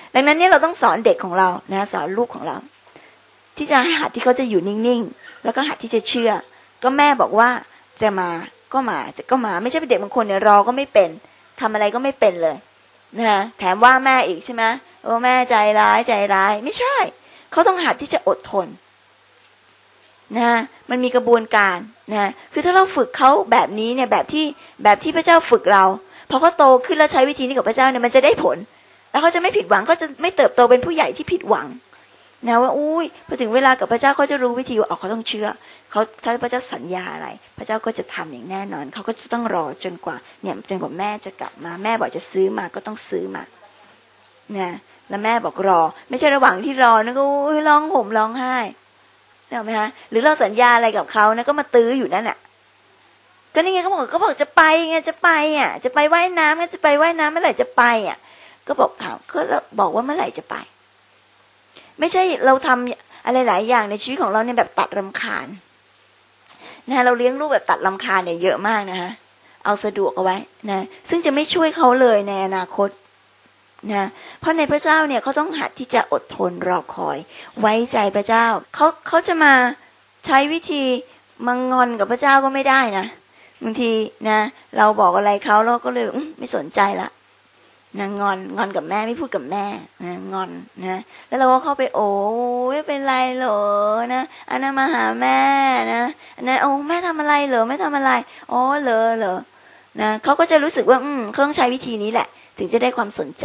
ดังนั้นเนี่ยเราต้องสอนเด็กของเรานะสอนลูกของเราที่จะให้หัดที่เขาจะอยู่นิ่งๆแล้วก็หัดที่จะเชื่อก็แม่บอกว่าจะมาก็มาจะก็มาไม่ใช่เป็นเด็กบางคนเนี่ยรอก็ไม่เป็นทำอะไรก็ไม่เป็นเลยนะแถมว่าแม่อีกใช่ไหมโอ้แม่ใจร้ายใจร้ายไม่ใช่เขาต้องหัดที่จะอดทนนะมันมีกระบวนการนะคือถ้าเราฝึกเขาแบบนี้เนี่ยแบบที่แบบที่พระเจ้าฝึกเราพอเขาโตขึ้นแล้วใช้วิธีนี้กับพระเจ้าเนี่ยมันจะได้ผลแล้วเขาจะไม่ผิดหวังเขาจะไม่เติบโตเป็นผู้ใหญ่ที่ผิดหวังนะว่าอุ้ยพอถึงเวลากับพระเจ้าเขาจะรู้วิธีว่าอ๋อเขาต้องเชื่อเขาถ้าพระเจ้าสัญญาอะไรพระเจ้าก็จะทำอย่างแน่นอนเขาก็จะต้องรอจนกว่าเนี่ยจนกว่าแม่จะกลับมาแม่บอกจะซื้อมาก็ต้องซื้อมานะแล้วแม่บอกรอไม่ใช่ระหว่างที่รอนะก็อุ้ยร้องห่มร้องไห้เห็นไหมคะหรือเราสัญญาอะไรกับเขานะก็มาตื้ออยู่นั่นแหละก็นี่ไงเขาบอกเขาบอกจะไปไงจะไปอ่ะจะไปว่ายน้ำไงจะไปว่ายน้ำเมื่อไหร่จะไปอ่ะก็บอกถามก็บอกว่าเมื่อไหร่จะไปไม่ใช่เราทำอะไรหลายอย่างในชีวิตของเราเนี่ยแบบตัดรำคาญนะเราเลี้ยงลูกแบบตัดรำคาญเนี่ยเยอะมากนะคะเอาสะดวกเอาไว้นะซึ่งจะไม่ช่วยเขาเลยในอนาคตนะเพราะในพระเจ้าเนี่ยเขาต้องหัดที่จะอดทนรอคอยไว้ใจพระเจ้าเขาเขาจะมาใช้วิธีมังงอนกับพระเจ้าก็ไม่ได้นะบางทีนะเราบอกอะไรเขาเราก็เลยไม่สนใจละนะงอนงอนกับแม่ไม่พูดกับแม่นะงอนนะแล้วเราก็เข้าไปโอ้ยเป็นไรเหรอนะอันนั้นมาหาแม่นะอันนั้นโอ้แม่ทำอะไรเหรอแม่ทำอะไรอ๋อเหรอเหรอนะเขาก็จะรู้สึกว่าอืมเขาต้องใช้วิธีนี้แหละถึงจะได้ความสนใจ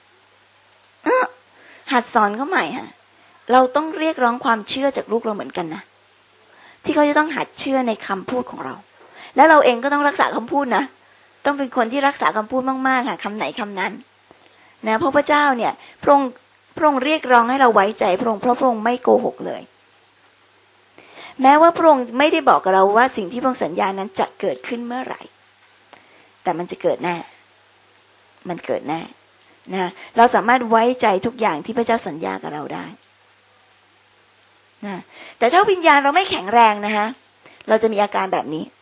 หัดสอนเขาใหม่ค่ะเราต้องเรียกร้องความเชื่อจากลูกเราเหมือนกันนะที่เขาจะต้องหัดเชื่อในคำพูดของเราแล้วเราเองก็ต้องรักษาคำพูดนะต้องเป็นคนที่รักษาคำพูดมากๆค่ะคำไหนคำนั้นนะเพราะพระเจ้าเนี่ยพระองค์พระองค์เรียกร้องให้เราไว้ใจพระองค์เพราะพระองค์ไม่โกหกเลยแม้ว่าพระองค์ไม่ได้บอกกับเราว่าสิ่งที่พระองค์สัญญานั้นจะเกิดขึ้นเมื่อไหร่แต่มันจะเกิดแน่มันเกิดแน่นะเราสามารถไว้ใจทุกอย่างที่พระเจ้าสัญญากับเราได้นะแต่ถ้าวิญญาณเราไม่แข็งแรงนะคะเราจะมีอาการแบบนี้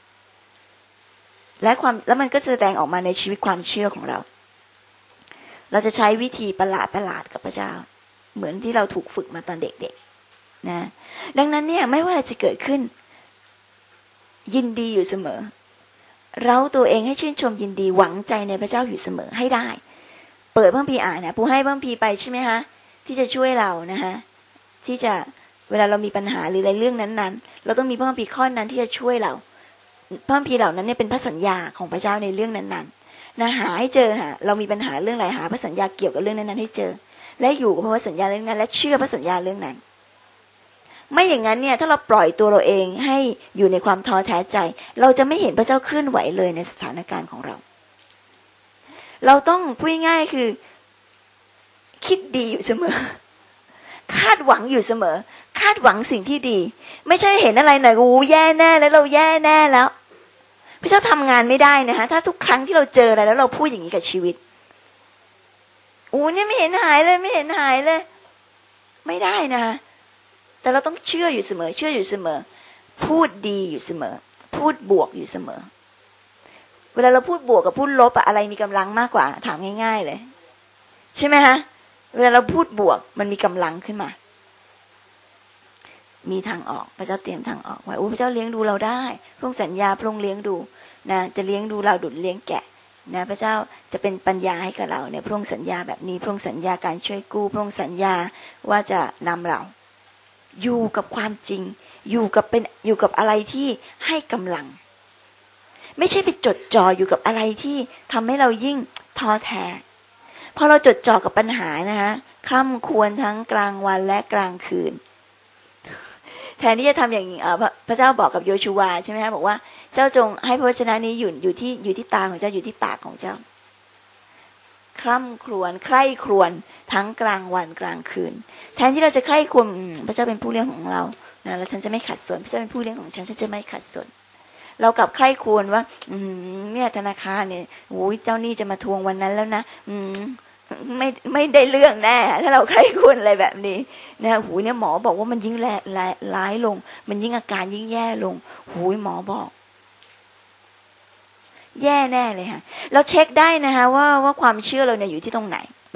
และความแล้วมันก็จะแสดงออกมาในชีวิตความเชื่อของเราเราจะใช้วิธีประหลาดประหลาดกับพระเจ้าเหมือนที่เราถูกฝึกมาตอนเด็กๆนะดังนั้นเนี่ยไม่ว่าอะไรจะเกิดขึ้นยินดีอยู่เสมอเราตัวเองให้ชื่นชมยินดีหวังใจในพระเจ้าอยู่เสมอให้ได้เปิดพระคัมภีร์อ่านนะผู้ให้พระคัมภีร์ไปใช่ไหมคะที่จะช่วยเรานะคะที่จะเวลาเรามีปัญหาหรืออะไรเรื่องนั้นๆเราต้องมีพระคัมภีร์ข้อนั้นที่จะช่วยเราพระคัมภีร์เหล่านั้นเนี่ยเป็นพระสัญญาของพระเจ้าในเรื่องนั้นๆนะหาให้เจอค่ะเรามีปัญหาเรื่องอะไรหาพระสัญญาเกี่ยวกับเรื่องนั้นๆให้เจอและอยู่กับพระสัญญาเรื่องนั้นและเชื่อพระสัญญาเรื่องนั้นไม่อย่างนั้นเนี่ยถ้าเราปล่อยตัวเราเองให้อยู่ในความท้อแท้ใจเราจะไม่เห็นพระเจ้าเคลื่อนไหวเลยในสถานการณ์ของเราเราต้องพูดง่ายๆคือคิดดีอยู่เสมอคาดหวังอยู่เสมอคาดหวังสิ่งที่ดีไม่ใช่เห็นอะไรหน่อยกูแย่แน่แล้วเราแย่แน่แล้วพระเจ้าทำงานไม่ได้นะคะถ้าทุกครั้งที่เราเจออะไรแล้วเราพูดอย่างนี้กับชีวิตอู้เนี่ยไม่เห็นหายเลยไม่เห็นหายเลยไม่ได้นะคะแต่เราต้องเชื่ออยู่เสมอเชื่ออยู่เสมอพูดดีอยู่เสมอพูดบวกอยู่เสมอเวลาเราพูดบวกกับพูดลบอะไรมีกำลังมากกว่าถามง่ายๆเลยใช่ไหมฮะเวลาเราพูดบวกมันมีกำลังขึ้นมามีทางออกพระเจ้าเตรียมทางออกไว้โอ้พระเจ้าเลี้ยงดูเราได้พระองค์สัญญาพระองค์เลี้ยงดูนะจะเลี้ยงดูเราดุจเลี้ยงแกะนะพระเจ้าจะเป็นปัญญาให้กับเราเนี่ยพระองค์สัญญาแบบนี้พระองค์สัญญาการช่วยกู้พระองค์สัญญาว่าจะนำเราอยู่กับความจริงอยู่กับเป็นอยู่กับอะไรที่ให้กำลังไม่ใช่ไปจดจ่ออยู่กับอะไรที่ทำให้เรายิ่งท้อแท้พอเราจดจ่อกับปัญหานะคะค่ำควรทั้งกลางวันและกลางคืนแทนที่จะทำอย่างพระเจ้าบอกกับโยชูวาใช่ไหมคะบอกว่าเจ้าจงให้พระวจนะนี้อยู่อยู่ที่อยู่ที่ตาของเจ้าอยู่ที่ปากของเจ้าคร่ำครวญใคร่ครวญทั้งกลางวันกลางคืนแทนที่เราจะใคร่ครวญพระเจ้าเป็นผู้เลี้ยงของเรานะแล้วฉันจะไม่ขัดสนพระเจ้าเป็นผู้เลี้ยงของฉันฉันจะไม่ขัดสนเรากลับใคร่ครวญว่าอืมเนี่ยธนาคารเนี่ยโอ้ยเจ้าหนี้จะมาทวงวันนั้นแล้วนะอืมไม่ไม่ได้เรื่องแน่ถ้าเราใคร่ครวญอะไรแบบนี้นะหูเนี่ยหมอบอกว่ามันยิ่งแย่ร้ายลงมันยิ่งอาการยิ่งแย่ลงหูหมอบอกแย่แน่เลยค่ะเราเช็คได้นะคะว่าว่าความเชื่อเราเนี่ยอยู่ที่ตรงไหน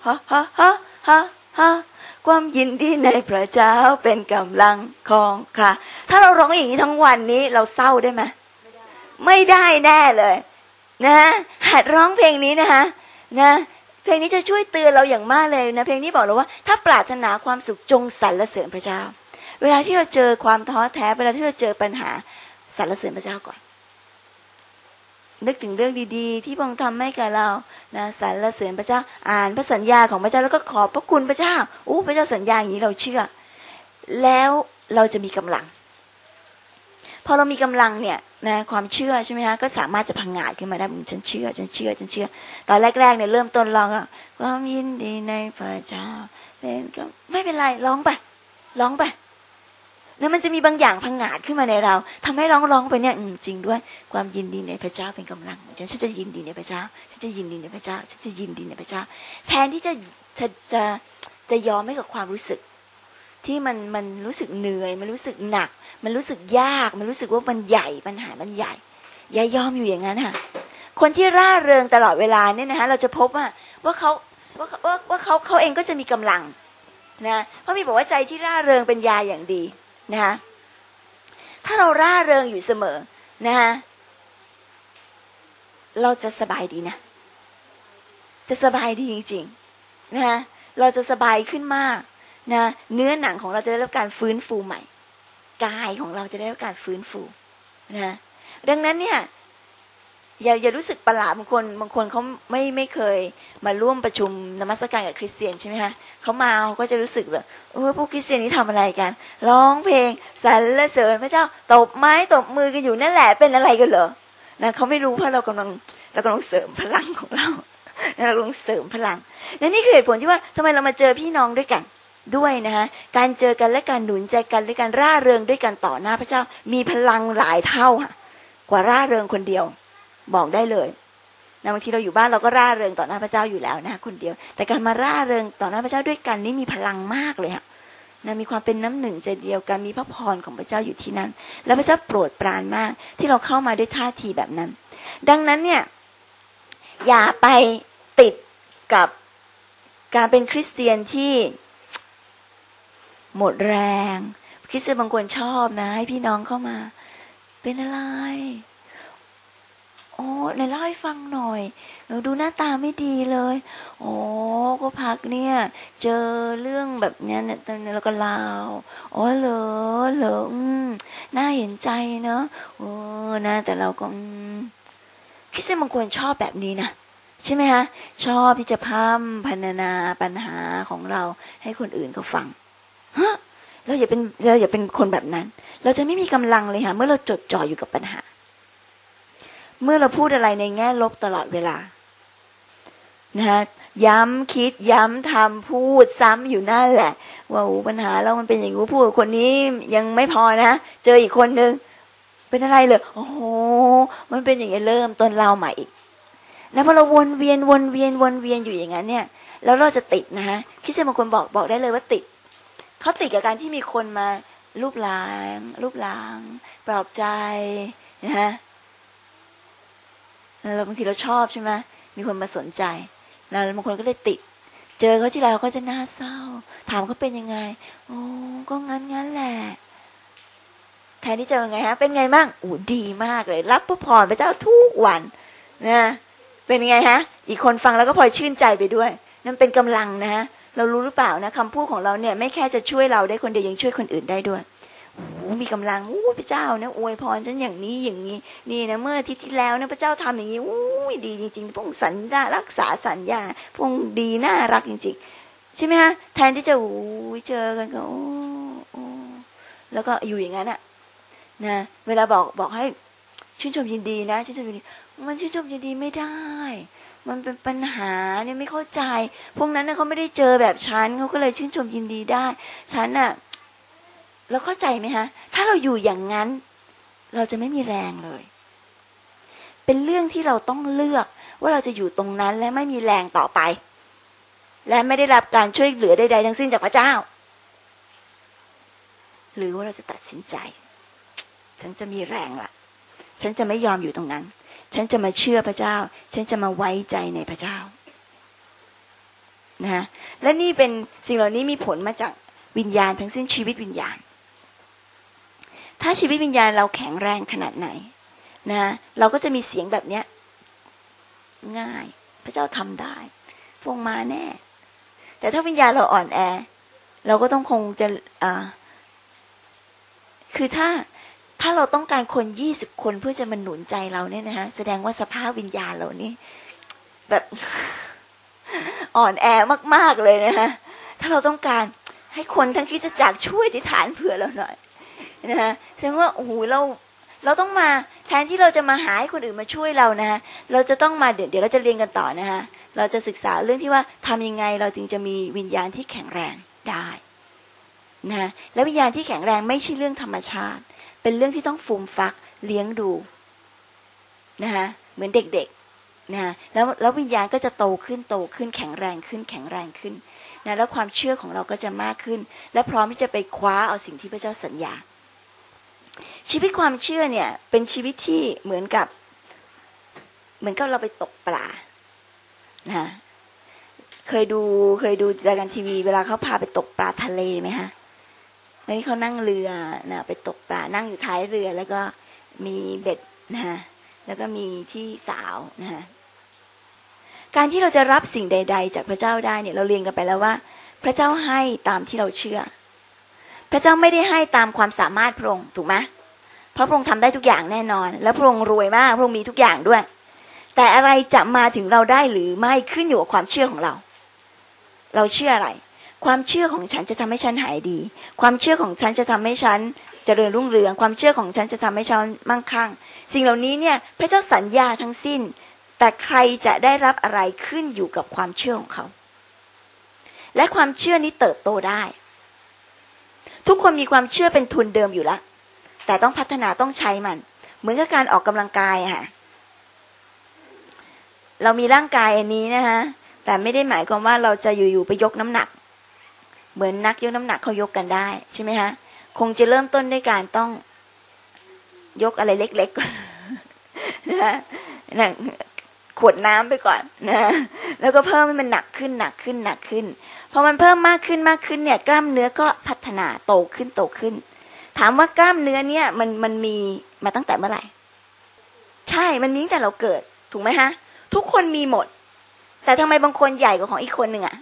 ฮะฮะฮะฮะฮะความยินดีในพระเจ้าเป็นกำลังของข้าถ้าเราร้องอย่างนี้ทั้งวันนี้เราเศร้าได้ไหมไม่ได้แน่เลยนะหัดร้องเพลงนี้นะคะนะเพลงนี้จะช่วยเตือนเราอย่างมากเลยนะเพลงนี้บอกเราว่าถ้าปรารถนาความสุขจงสรรเสริญพระเจ้าเวลาที่เราเจอความท้อแท้เวลาที่เราเจอปัญหาสรรเสริญพระเจ้าก่อนนึกถึงเรื่องดีๆที่พระองค์ทำให้กับเรานะสรรเสริญพระเจ้าอ่านพระสัญญาของพระเจ้าแล้วก็ขอบพระคุณพระเจ้าโอ้พระเจ้าสัญญาอย่างนี้เราเชื่อแล้วเราจะมีกำลังพอเรามีกำลังเนี่ยนะความเชื่อใช่ไหมคะก็สามารถจะพังงาดขึ้นมาได้ฉันเชื่อฉันเชื่อฉันเชื่อตอนแรกๆเนี่ยเริ่มต้นร้องอ่ะความยินดีในพระเจ้าเป็นก็ไม่เป็นไรร้องไปร้องไปแล้วมันจะมีบางอย่างพังงาดขึ้นมาในเราทำให้ร้องร้องไปเนี่ยจริงด้วยความยินดีในพระเจ้าเป็นกำลังฉันฉันจะยินดีในพระเจ้าฉันจะยินดีในพระเจ้าฉันจะยินดีในพระเจ้าแทนที่จะจะจะจะยอมให้กับความรู้สึกที่มันมันรู้สึกเหนื่อยมันรู้สึกหนักมันรู้สึกยากมันรู้สึกว่ามันใหญ่ปัญหามันใหญ่อย่ายอมอยู่อย่างนั้นค่ะคนที่ร่าเริงตลอดเวลาเนี่ยนะคะเราจะพบว่าว่าเขาว่าว่าว่าเขาเขาเองก็จะมีกำลังนะเพราะมีบอกว่าใจที่ร่าเริงเป็นยาอย่างดีนะคะถ้าเราร่าเริงอยู่เสมอนะคะเราจะสบายดีนะจะสบายดีจริงๆนะคะเราจะสบายขึ้นมากนะเนื้อหนังของเราจะได้รับการฟื้นฟูใหม่กายของเราจะได้รับการฟื้นฟูนะดังนั้นเนี่ยอย่าอย่ารู้สึกประหลาดบางคนบางคนเขาไม่ไม่เคยมาร่วมประชุมนมัสการกับคริสเตียนใช่ไหมคะเขามาเขาก็จะรู้สึกแบบเออพวกคริสเตียนนี่ทำอะไรกันร้องเพลงสรรเสริญพระเจ้าตบไม้ตบมือกันอยู่นั่นแหละเป็นอะไรกันเหรอนะเขาไม่รู้เพราะเรากำลังเรากำลังเสริมพลังของเราเรากำลังเสริมพลังและนี่คือเหตุผลที่ว่าทำไมเรามาเจอพี่น้องด้วยกันด้วยนะคะการเจอกันและการหนุนใจกันและการร่าเริงด้วยกันต่อหน้าพระเจ้ามีพลังหลายเท่ากว่าร่าเริงคนเดียวบอกได้เลยนะบางทีเราอยู่บ้านเราก็ร่าเริงต่อหน้าพระเจ้าอยู่แล้วนะคนเดียวแต่การมาร่าเริงต่อหน้าพระเจ้าด้วยกันนี่มีพลังมากเลยค่ะนะมีความเป็นน้ำหนึ่งใจเดียวกันมีพระพรของพระเจ้าอยู่ที่นั้นแล้วพระเจ้าโปรดปรานมากที่เราเข้ามาด้วยท่าทีแบบนั้นดังนั้นเนี่ยอย่าไปติดกับการเป็นคริสเตียนที่หมดแรงคริสเตียนบางคนชอบนะให้พี่น้องเข้ามาเป็นอะไรโอ้ไหนเล่าให้ฟังหน่อยดูหน้าตาไม่ดีเลยโอ้ก็พักเนี่ยเจอเรื่องแบบเนี้ยเนี่ยแล้วก็เล่าอ๋อเหรอเหรออืมน่าเห็นใจเนอะโอ้นะแต่เราก็คริสเตียนบางคนชอบแบบนี้นะใช่ไหมคะชอบที่จะพร่ำพรรณนาปัญหาของเราให้คนอื่นเขาฟังฮะเราอย่าเป็นเราอย่าเป็นคนแบบนั้นเราจะไม่มีกำลังเลยค่ะเมื่อเราจดจ่ออยู่กับปัญหาเมื่อเราพูดอะไรในแง่ลบตลอดเวลานะฮะย้ำคิดย้ำทำพูดซ้ำอยู่นั่นแหละว่าปัญหาเรามันเป็นอย่างงูพูดคนนี้ยังไม่พอนะเจออีกคนนึงเป็นอะไรเลยโอ้โหมันเป็นอย่างนี้เริ่มต้นเล่าใหม่อีกแล้วพอเราวนเวียนวนเวียนวนเวียนอยู่อย่างนั้นเนี่ยแล้วเราจะติดนะฮะคริสเตียนบางคนบอกบอกได้เลยว่าติดเขาติดกับการที่มีคนมารูปล้างรูปล้างปลอบใจนะฮะแล้วบางทีเราชอบใช่ไหมมีคนมาสนใจแล้วบางคนก็เลยติดเจอเขาที่ไรเขาก็จะน่าเศร้าถามเขาเป็นยังไงโอ้ก็งั้นงั้นแหละแทนที่จะยังไงฮะเป็นไงบ้างอู้ดีมากเลยรับพระพรพระเจ้าทุกวันนะเป็นไงฮะอีกคนฟังแล้วก็พลอยชื่นใจไปด้วยนั่นเป็นกำลังนะฮะเรารู้หรือเปล่านะคำพูดของเราเนี่ยไม่แค่จะช่วยเราได้คนเดียวยังช่วยคนอื่นได้ด้วยโอ้มีกำลังโอ้พระเจ้านะอวยพรฉันอย่างนี้อย่างนี้นี่นะเมื่ออาทิตย์ที่แล้วนะพระเจ้าทำอย่างนี้โอ้ยดีจริงๆพระองค์สัญญารักษาสัญญาพระองค์ดีน่ารักจริงๆใช่ไหมฮะแทนที่จะโอ้ยเจอกันก็โอ้โอ้แล้วก็อยู่อย่างนั้นอะนะเวลาบอกบอกให้ชื่นชมยินดีนะชื่นชมยินดีมันชื่นชมยินดีไม่ได้มันเป็นปัญหาเนี่ยไม่เข้าใจพวกนั้นเนี่ยเขาไม่ได้เจอแบบฉันเขาก็เลยชื่นชมยินดีได้ฉันน่ะเราเข้าใจไหมฮะถ้าเราอยู่อย่างนั้นเราจะไม่มีแรงเลยเป็นเรื่องที่เราต้องเลือกว่าเราจะอยู่ตรงนั้นและไม่มีแรงต่อไปและไม่ได้รับการช่วยเหลือใดๆทั้งสิ้นจากพระเจ้าหรือว่าเราจะตัดสินใจฉันจะมีแรงล่ะฉันจะไม่ยอมอยู่ตรงนั้นฉันจะมาเชื่อพระเจ้าฉันจะมาไว้ใจในพระเจ้านะฮะและนี่เป็นสิ่งเหล่านี้มีผลมาจากวิญญาณทั้งสิ้นชีวิตวิญญาณถ้าชีวิตวิญญาณเราแข็งแรงขนาดไหนนะเราก็จะมีเสียงแบบเนี้ยง่ายพระเจ้าทำได้พวกมาแน่แต่ถ้าวิญญาณเราอ่อนแอเราก็ต้องคงจะอ่าคือถ้าถ้าเราต้องการคนยี่สิบคนเพื่อจะมาหนุนใจเราเนี่ยนะฮะแสดงว่าสภาพวิญญาณเรานี่แบบอ่อนแอมากๆเลยนะฮะถ้าเราต้องการให้คนทั้งคริสตจักรช่วยอธิษฐานเผื่อเราหน่อยนะฮะแสดงว่าโอ้โหเราเราต้องมาแทนที่เราจะมาหาให้คนอื่นมาช่วยเรานะฮะเราจะต้องมาเดี๋ยวเดี๋ยวเราจะเรียนกันต่อนะฮะเราจะศึกษาเรื่องที่ว่าทำยังไงเราจึงจะมีวิญญาณที่แข็งแรงได้นะแล้ววิญญาณที่แข็งแรงไม่ใช่เรื่องธรรมชาติเป็นเรื่องที่ต้องฟูมฟักเลี้ยงดูนะคะเหมือนเด็กๆนะแล้วแล้ววิญญาณก็จะโตขึ้นโตขึ้นแข็งแรงขึ้นแข็งแรงขึ้นนะแล้วความเชื่อของเราก็จะมากขึ้นและพร้อมที่จะไปคว้าเอาสิ่งที่พระเจ้าสัญญาชีวิตความเชื่อเนี่ยเป็นชีวิตที่เหมือนกับเหมือนกับเราไปตกปลานะเคยดูเคยดูรายการทีวีเวลาเขาพาไปตกปลาทะเลไหมฮะแล้วนี่เขานั่งเรือนะไปตกปลานั่งอยู่ท้ายเรือแล้วก็มีเบ็ดนะฮะแล้วก็มีที่สาวนะฮะการที่เราจะรับสิ่งใดๆจากพระเจ้าได้เนี่ยเราเรียนกันไปแล้วว่าพระเจ้าให้ตามที่เราเชื่อพระเจ้าไม่ได้ให้ตามความสามารถพระองค์ถูกไหมเพราะพระองค์ทำได้ทุกอย่างแน่นอนและพระองค์รวยมากพระองค์มีทุกอย่างด้วยแต่อะไรจะมาถึงเราได้หรือไม่ขึ้นอยู่กับความเชื่อของเราเราเชื่ออะไรความเชื่อของฉันจะทำให้ฉันหายดีความเชื่อของฉันจะทำให้ฉันเจริญรุ่งเรืองความเชื่อของฉันจะทำให้ฉันมั่งคั่งสิ่งเหล่านี้เนี่ยพระเจ้าสัญญาทั้งสิ้นแต่ใครจะได้รับอะไรขึ้นอยู่กับความเชื่อของเขาและความเชื่อนี้เติบโตได้ทุกคนมีความเชื่อเป็นทุนเดิมอยู่แล้วแต่ต้องพัฒนาต้องใช้มันเหมือนกับการออกกำลังกายค่ะเรามีร่างกายอันนี้นะคะแต่ไม่ได้หมายความว่าเราจะอยู่ๆไปยกน้ำหนักเหมือนนักยกน้ำหนักเขายกกันได้ใช่ไหมคะคงจะเริ่มต้นด้วยการต้องยกอะไรเล็กๆก่อนนะนะขวดน้ำไปก่อนนะแล้วก็เพิ่มให้มันหนักขึ้นหนักขึ้นหนักขึ้นพอมันเพิ่มมากขึ้นมากขึ้นเนี่ยกล้ามเนื้อก็พัฒนาโตขึ้นโตขึ้นถามว่ากล้ามเนื้อเนี่ยมันมันมีมาตั้งแต่เมื่อไหร่ใช่มันมีตั้งแต่เราเกิดถูกไหมฮะทุกคนมีหมดแต่ทำไมบางคนใหญ่กว่าของอีกคนหนึ่งอ่ะ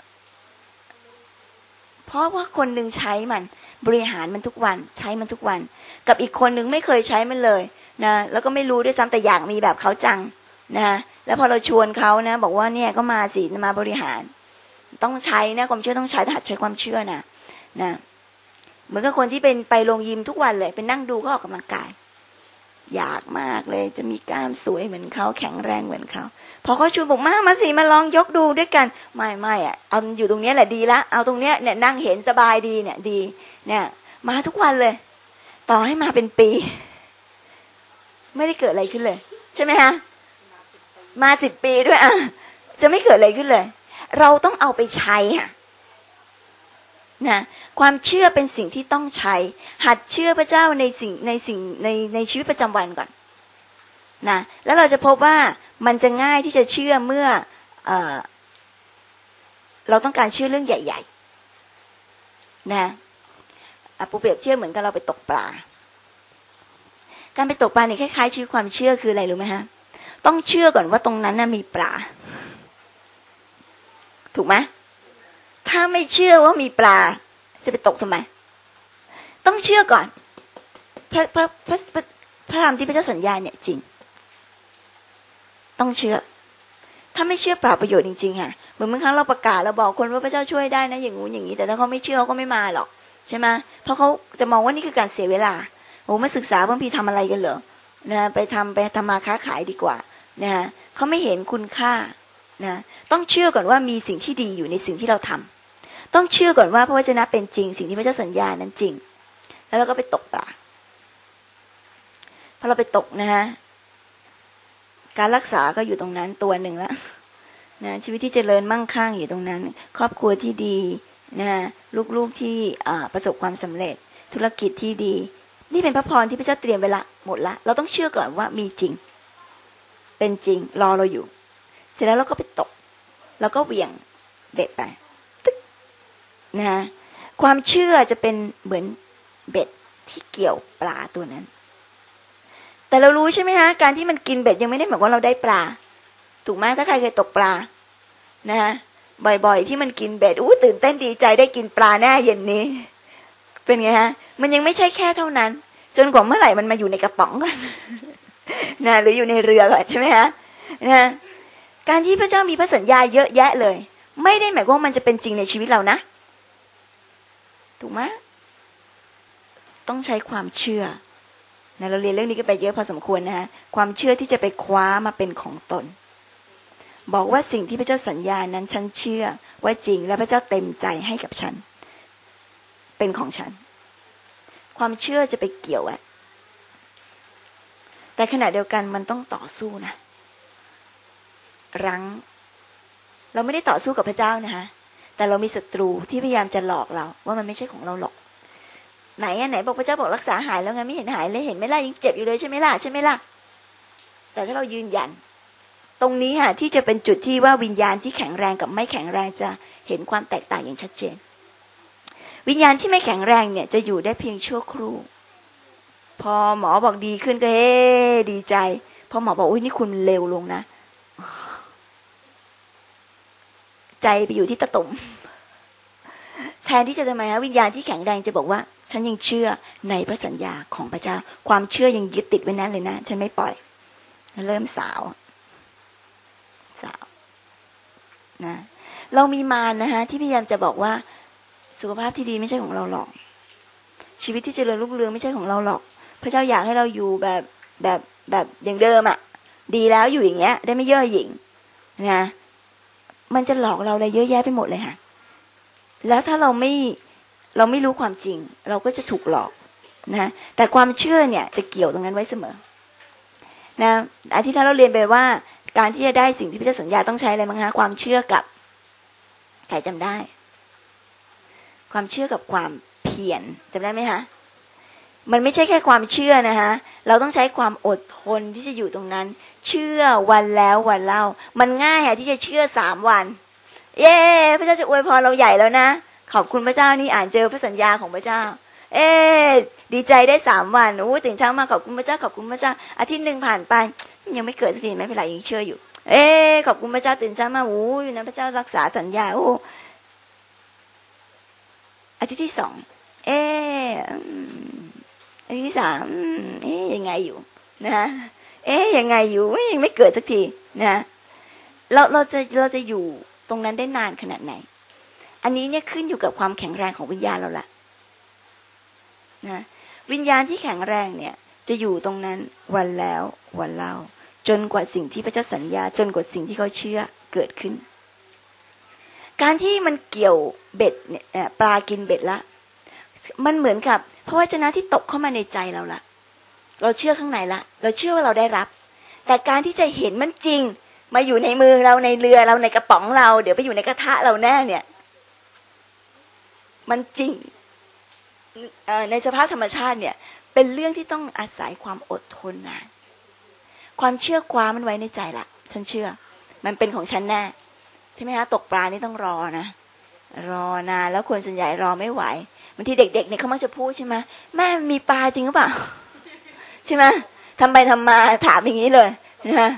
เพราะว่าคนหนึ่งใช้มันบริหารมันทุกวันใช้มันทุกวันกับอีกคนหนึ่งไม่เคยใช้มันเลยนะแล้วก็ไม่รู้ด้วยซ้ำแต่อยากมีแบบเขาจังนะแล้วพอเราชวนเขานะบอกว่าเนี่ยก็มาสิมาบริหารต้องใช้นะความเชื่อต้องใช้หัดใช้ความเชื่อนะนะเหมือนกับคนที่เป็นไปโรงยิมทุกวันเลยเป็นนั่งดูเขาออกกำลังกายอยากมากเลยจะมีกล้ามสวยเหมือนเขาแข็งแรงเหมือนเขาพอเขาชวนบอกมามาสิมาลองยกดูด้วยกันไม่ไม่อ่ะเอาอยู่ตรงนี้แหละดีละเอาตรงเนี้ยเนี่ยนั่งเห็นสบายดีเนี่ยดีเนี่ยมาทุกวันเลยต่อให้มาเป็นปีไม่ได้เกิดอะไรขึ้นเลยใช่ไหมฮะมาสิบปีด้วยอ่ะจะไม่เกิดอะไรขึ้นเลยเราต้องเอาไปใช้ค่ะนะความเชื่อเป็นสิ่งที่ต้องใช้หัดเชื่อพระเจ้าในสิ่งในสิ่งในในชีวิตประจำวันก่อนนะแล้วเราจะพบว่ามันจะง่ายที่จะเชื่อเมื่อเอ่อเราต้องการเชื่อเรื่องใหญ่ๆนะปูเปรียบเทียบเหมือนกับเราไปตกปลาการไปตกปลาเนี่ยคล้ายๆชีวิตความเชื่อคืออะไรรู้ไหมฮะต้องเชื่อก่อนว่าตรงนั้นน่ะมีปลาถูกไหมถ้าไม่เชื่อว่ามีปลาจะไปตกทำไมต้องเชื่อก่อนพระพระพระพระพระธรรมที่พระเจ้าสัญญาเนี่ยจริงต้องเชื่อถ้าไม่เชื่อเปล่าประโยชน์จริงๆค่ะเหมือนเมื่อครั้งเราประกาศเราบอกคนว่าพระเจ้าช่วยได้นะอย่างงู้นอย่างนี้แต่ถ้าเขาไม่เชื่อเขาก็ไม่มาหรอกใช่ไหมเพราะเขาจะมองว่านี่คือการเสียเวลาโอ้ไม่ศึกษาพระคัมภีร์ทำอะไรกันเหรอนะไปทำไปทำมาค้าขายดีกว่านะเขาไม่เห็นคุณค่านะต้องเชื่อก่อนว่ามีสิ่งที่ดีอยู่ในสิ่งที่เราทำต้องเชื่อก่อนว่าพระวจนะเป็นจริงสิ่งที่พระเจ้าสัญญานั้นจริงแล้วเราก็ไปตกปลาพอเราไปตกนะฮะการรักษาก็อยู่ตรงนั้นตัวหนึ่งแล้วนะชีวิตที่เจริญมั่งคั่งอยู่ตรงนั้นครอบครัวที่ดีนะลูกๆที่ประสบความสำเร็จธุรกิจที่ดีนี่เป็นพระพรที่พระเจ้าเตรียมไว้ละหมดละเราต้องเชื่อก่อนว่ามีจริงเป็นจริงรอเราอยู่เสร็จแล้วเราก็ไปตกแล้วก็เหวี่ยงเบ็ดไปตึ๊กนะความเชื่อจะเป็นเหมือนเบ็ดที่เกี่ยวปลาตัวนั้นแต่เรารู้ใช่ไหมฮะการที่มันกินเบ็ดยังไม่ได้หมายว่าเราได้ปลาถูกไหมถ้าใครเคยตกปลานะฮะบ่อยๆที่มันกินเบ็ดอู้ตื่นเต้นดีใจได้กินปลาแน่เย็นนี้เป็นไงฮะมันยังไม่ใช่แค่เท่านั้นจนกว่าเมื่อไหร่มันมาอยู่ในกระป๋องก่อนนะหรืออยู่ในเรือก่อนใช่ไหมฮะนะการที่พระเจ้ามีพระสัญญาเยอะแยะเลยไม่ได้หมายว่ามันจะเป็นจริงในชีวิตเรานะถูกไหมต้องใช้ความเชื่อนะเราเรียนเรื่องนี้กันไปเยอะพอสมควรนะฮะความเชื่อที่จะไปคว้ามาเป็นของตนบอกว่าสิ่งที่พระเจ้าสัญญานั้นฉันเชื่อว่าจริงและพระเจ้าเต็มใจให้กับฉันเป็นของฉันความเชื่อจะไปเกี่ยวอะแต่ขณะเดียวกันมันต้องต่อสู้นะรั้งเราไม่ได้ต่อสู้กับพระเจ้านะคะแต่เรามีศัตรูที่พยายามจะหลอกเราว่ามันไม่ใช่ของเราหรอกไหนอะไหนบอกพระเจ้าบอกรักษาหายแล้วไงไม่เห็นหายเลยเห็นไหมล่ะยังเจ็บอยู่เลยใช่ไหมล่ะใช่ไหมล่ะแต่ถ้าเรายืนยันตรงนี้ค่ะที่จะเป็นจุดที่ว่าวิญญาณที่แข็งแรงกับไม่แข็งแรงจะเห็นความแตกต่างอย่างชัดเจนวิญญาณที่ไม่แข็งแรงเนี่ยจะอยู่ได้เพียงชั่วครู่พอหมอบอกดีขึ้นก็เฮ้ดีใจพอหมอบอกอุ้ยนี่คุณเร็วลงนะใจไปอยู่ที่ตะตุ่มแทนที่จะทำไมฮะวิญญาณที่แข็งแรงจะบอกว่าฉันยังเชื่อในพระสัญญาของพระเจ้าความเชื่อยังยึดติดไว้นั้นเลยนะฉันไม่ปล่อยเริ่มสาวสาวนะเรามีมารนะฮะที่พยายามจะบอกว่าสุขภาพที่ดีไม่ใช่ของเราหรอกชีวิตที่เจริญรุ่งเรืองไม่ใช่ของเราหรอกพระเจ้าอยากให้เราอยู่แบบแบบแบบอย่างเดิมอ่ะดีแล้วอยู่อย่างเงี้ยได้ไม่เย่อหยิ่งนะมันจะหลอกเราอะไรเยอะแยะไปหมดเลยค่ะแล้วถ้าเราไม่เราไม่รู้ความจริงเราก็จะถูกหลอกนะแต่ความเชื่อเนี่ยจะเกี่ยวตรงนั้นไว้เสมอนะอาทิตย์ที่เราเรียนไปว่าการที่จะได้สิ่งที่พระเจ้าสัญญาต้องใช้อะไรบ้างคะความเชื่อกับใครจำได้ความเชื่อกับความเพียรจำได้ไหมคะมันไม่ใช่แค่ความเชื่อนะคะเราต้องใช้ความอดทนที่จะอยู่ตรงนั้นเชื่อวันแล้ววันเล่ามันง่ายอะที่จะเชื่อสามวันเย้พระเจ้าจะอวยพรเราใหญ่แล้วนะขอบคุณพระเจ้านี่อ่านเจอพระสัญญาของพระเจ้าเอ๊ดีใจได้สามวันโอ้ตื่นเช้ามาขอบคุณพระเจ้าขอบคุณพระเจ้าอาทิตย์นึงผ่านไปยังไม่เกิดสักทีไม่เป็นไรยังเชื่ออยู่เอ๊ขอบคุณพระเจ้าตื่นเช้ามาโอ้ยนะพระเจ้ารักษาสัญญาโอ้อาทิตย์ที่สองเอ๊อาทิตย์ที่สามเอ๊ยังไงอยู่นะเอ๊ยังไงอยู่ยังไม่เกิดสักทีนะเราเราจะเราจะอยู่ตรงนั้นได้นานขนาดไหนอันนี้เนี่ยขึ้นอยู่กับความแข็งแรงของวิญญาณเราละนะวิญญาณที่แข็งแรงเนี่ยจะอยู่ตรงนั้นวันแล้ววันเล่าจนกว่าสิ่งที่พระเจ้าสัญญาจนกว่าสิ่งที่เขาเชื่อเกิดขึ้นการที่มันเกี่ยวเบ็ดเนี่ยปลากินเบ็ดละมันเหมือนกับพระวจนะที่ตกเข้ามาในใจเราละเราเชื่อข้างในละเราเชื่อว่าเราได้รับแต่การที่จะเห็นมันจริงมาอยู่ในมือเราในเรือเราในกระป๋องเราเดี๋ยวไปอยู่ในกระทะเราแน่เนี่ยมันจริงในสภาพธรรมชาติเนี่ยเป็นเรื่องที่ต้องอาศัยความอดทนนะความเชื่อคว้ามันไว้ในใจละฉันเชื่อมันเป็นของฉันแน่ใช่ไหมคะตกปลานี่ต้องรอนะรอนานแล้วคนส่วนใหญ่รอไม่ไหวบางทีเด็กๆเนี่ยเขามักจะพูดใช่ไหมแม่มีปลาจริงหรือเปล่าใช่ไหมทำไปทำมาถามอย่างนี้เลยนะ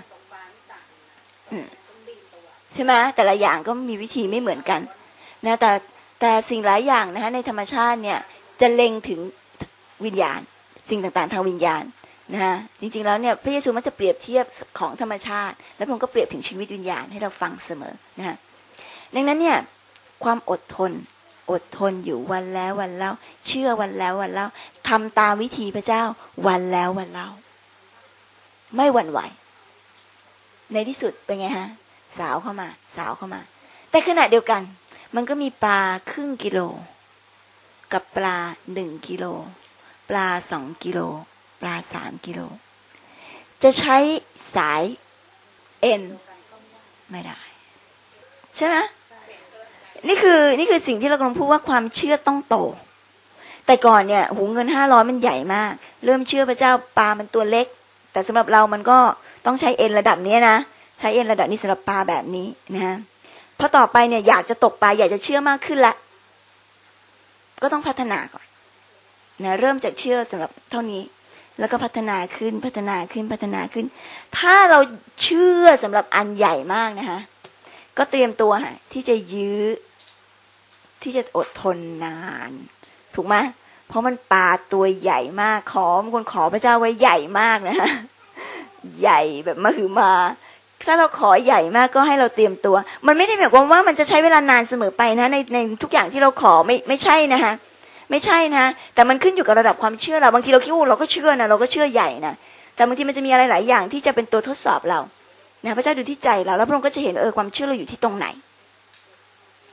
ใช่ไหมแต่ละอย่างก็มีวิธีไม่เหมือนกันนะแต่แต่สิ่งหลายอย่างนะคะในธรรมชาติเนี่ยจะเล็งถึงวิญญาณสิ่งต่างๆทางวิญญาณนะฮะจริงๆแล้วเนี่ยพระเยซูมักจะเปรียบเทียบของธรรมชาติแล้วพระองค์ก็เปรียบถึงชีวิตวิญญาณให้เราฟังเสมอนะฮะดังนั้นเนี่ยความอดทนอดทนอยู่วันแล้ววันเล่าเชื่อวันแล้ววันเล่าทำตามวิธีพระเจ้าวันแล้ววันเล่าไม่หวั่นไหวในที่สุดเป็นไงฮะสาวเข้ามาสาวเข้ามาแต่ขณะเดียวกันมันก็มีปลาครึ่งกิโลกับปลาหนึ่งกิโลปลาสองกิโลปลาสามกิโลจะใช้สายเอ็นไม่ได้ใช่ไหมนี่คือนี่คือสิ่งที่เรากำลังพูดว่าความเชื่อต้องโตแต่ก่อนเนี่ยหูเงินห้าร้อยมันใหญ่มากเริ่มเชื่อพระเจ้าปลามันตัวเล็กแต่สำหรับเรามันก็ต้องใช้เอ็นระดับนี้นะใช้เอ็นระดับนี้สำหรับปลาแบบนี้นะฮะพอต่อไปเนี่ยอยากจะตกปลาอยากจะเชื่อมากขึ้นละก็ต้องพัฒนาก่อนนะเริ่มจากเชื่อสำหรับเท่านี้แล้วก็พัฒนาขึ้นพัฒนาขึ้นพัฒนาขึ้นถ้าเราเชื่อสำหรับอันใหญ่มากนะคะก็เตรียมตัวค่ะที่จะยื้อที่จะอดทนนานถูกไหมเพราะมันปลาตัวใหญ่มากขอบางคนขอพระเจ้าไว้ใหญ่มากนะฮะใหญ่แบบมหึมาถ้าเราขอใหญ่มากก็ให้เราเตรียมตัวมันไม่ได้หมายความว่ามันจะใช้เวลานานเสมอไปนะในในทุกอย่างที่เราขอไม่ไม่ใช่นะคะไม่ใช่นะแต่มันขึ้นอยู่กับระดับความเชื่อเราบางทีเราคิดว่าเราก็เชื่อนะเราก็เชื่อใหญ่นะแต่บางทีมันจะมีอะไรหลายอย่างที่จะเป็นตัวทดสอบเรานะพระเจ้าดูที่ใจเราแล้วพระองค์ก็จะเห็นเออความเชื่อเราอยู่ที่ตรงไหน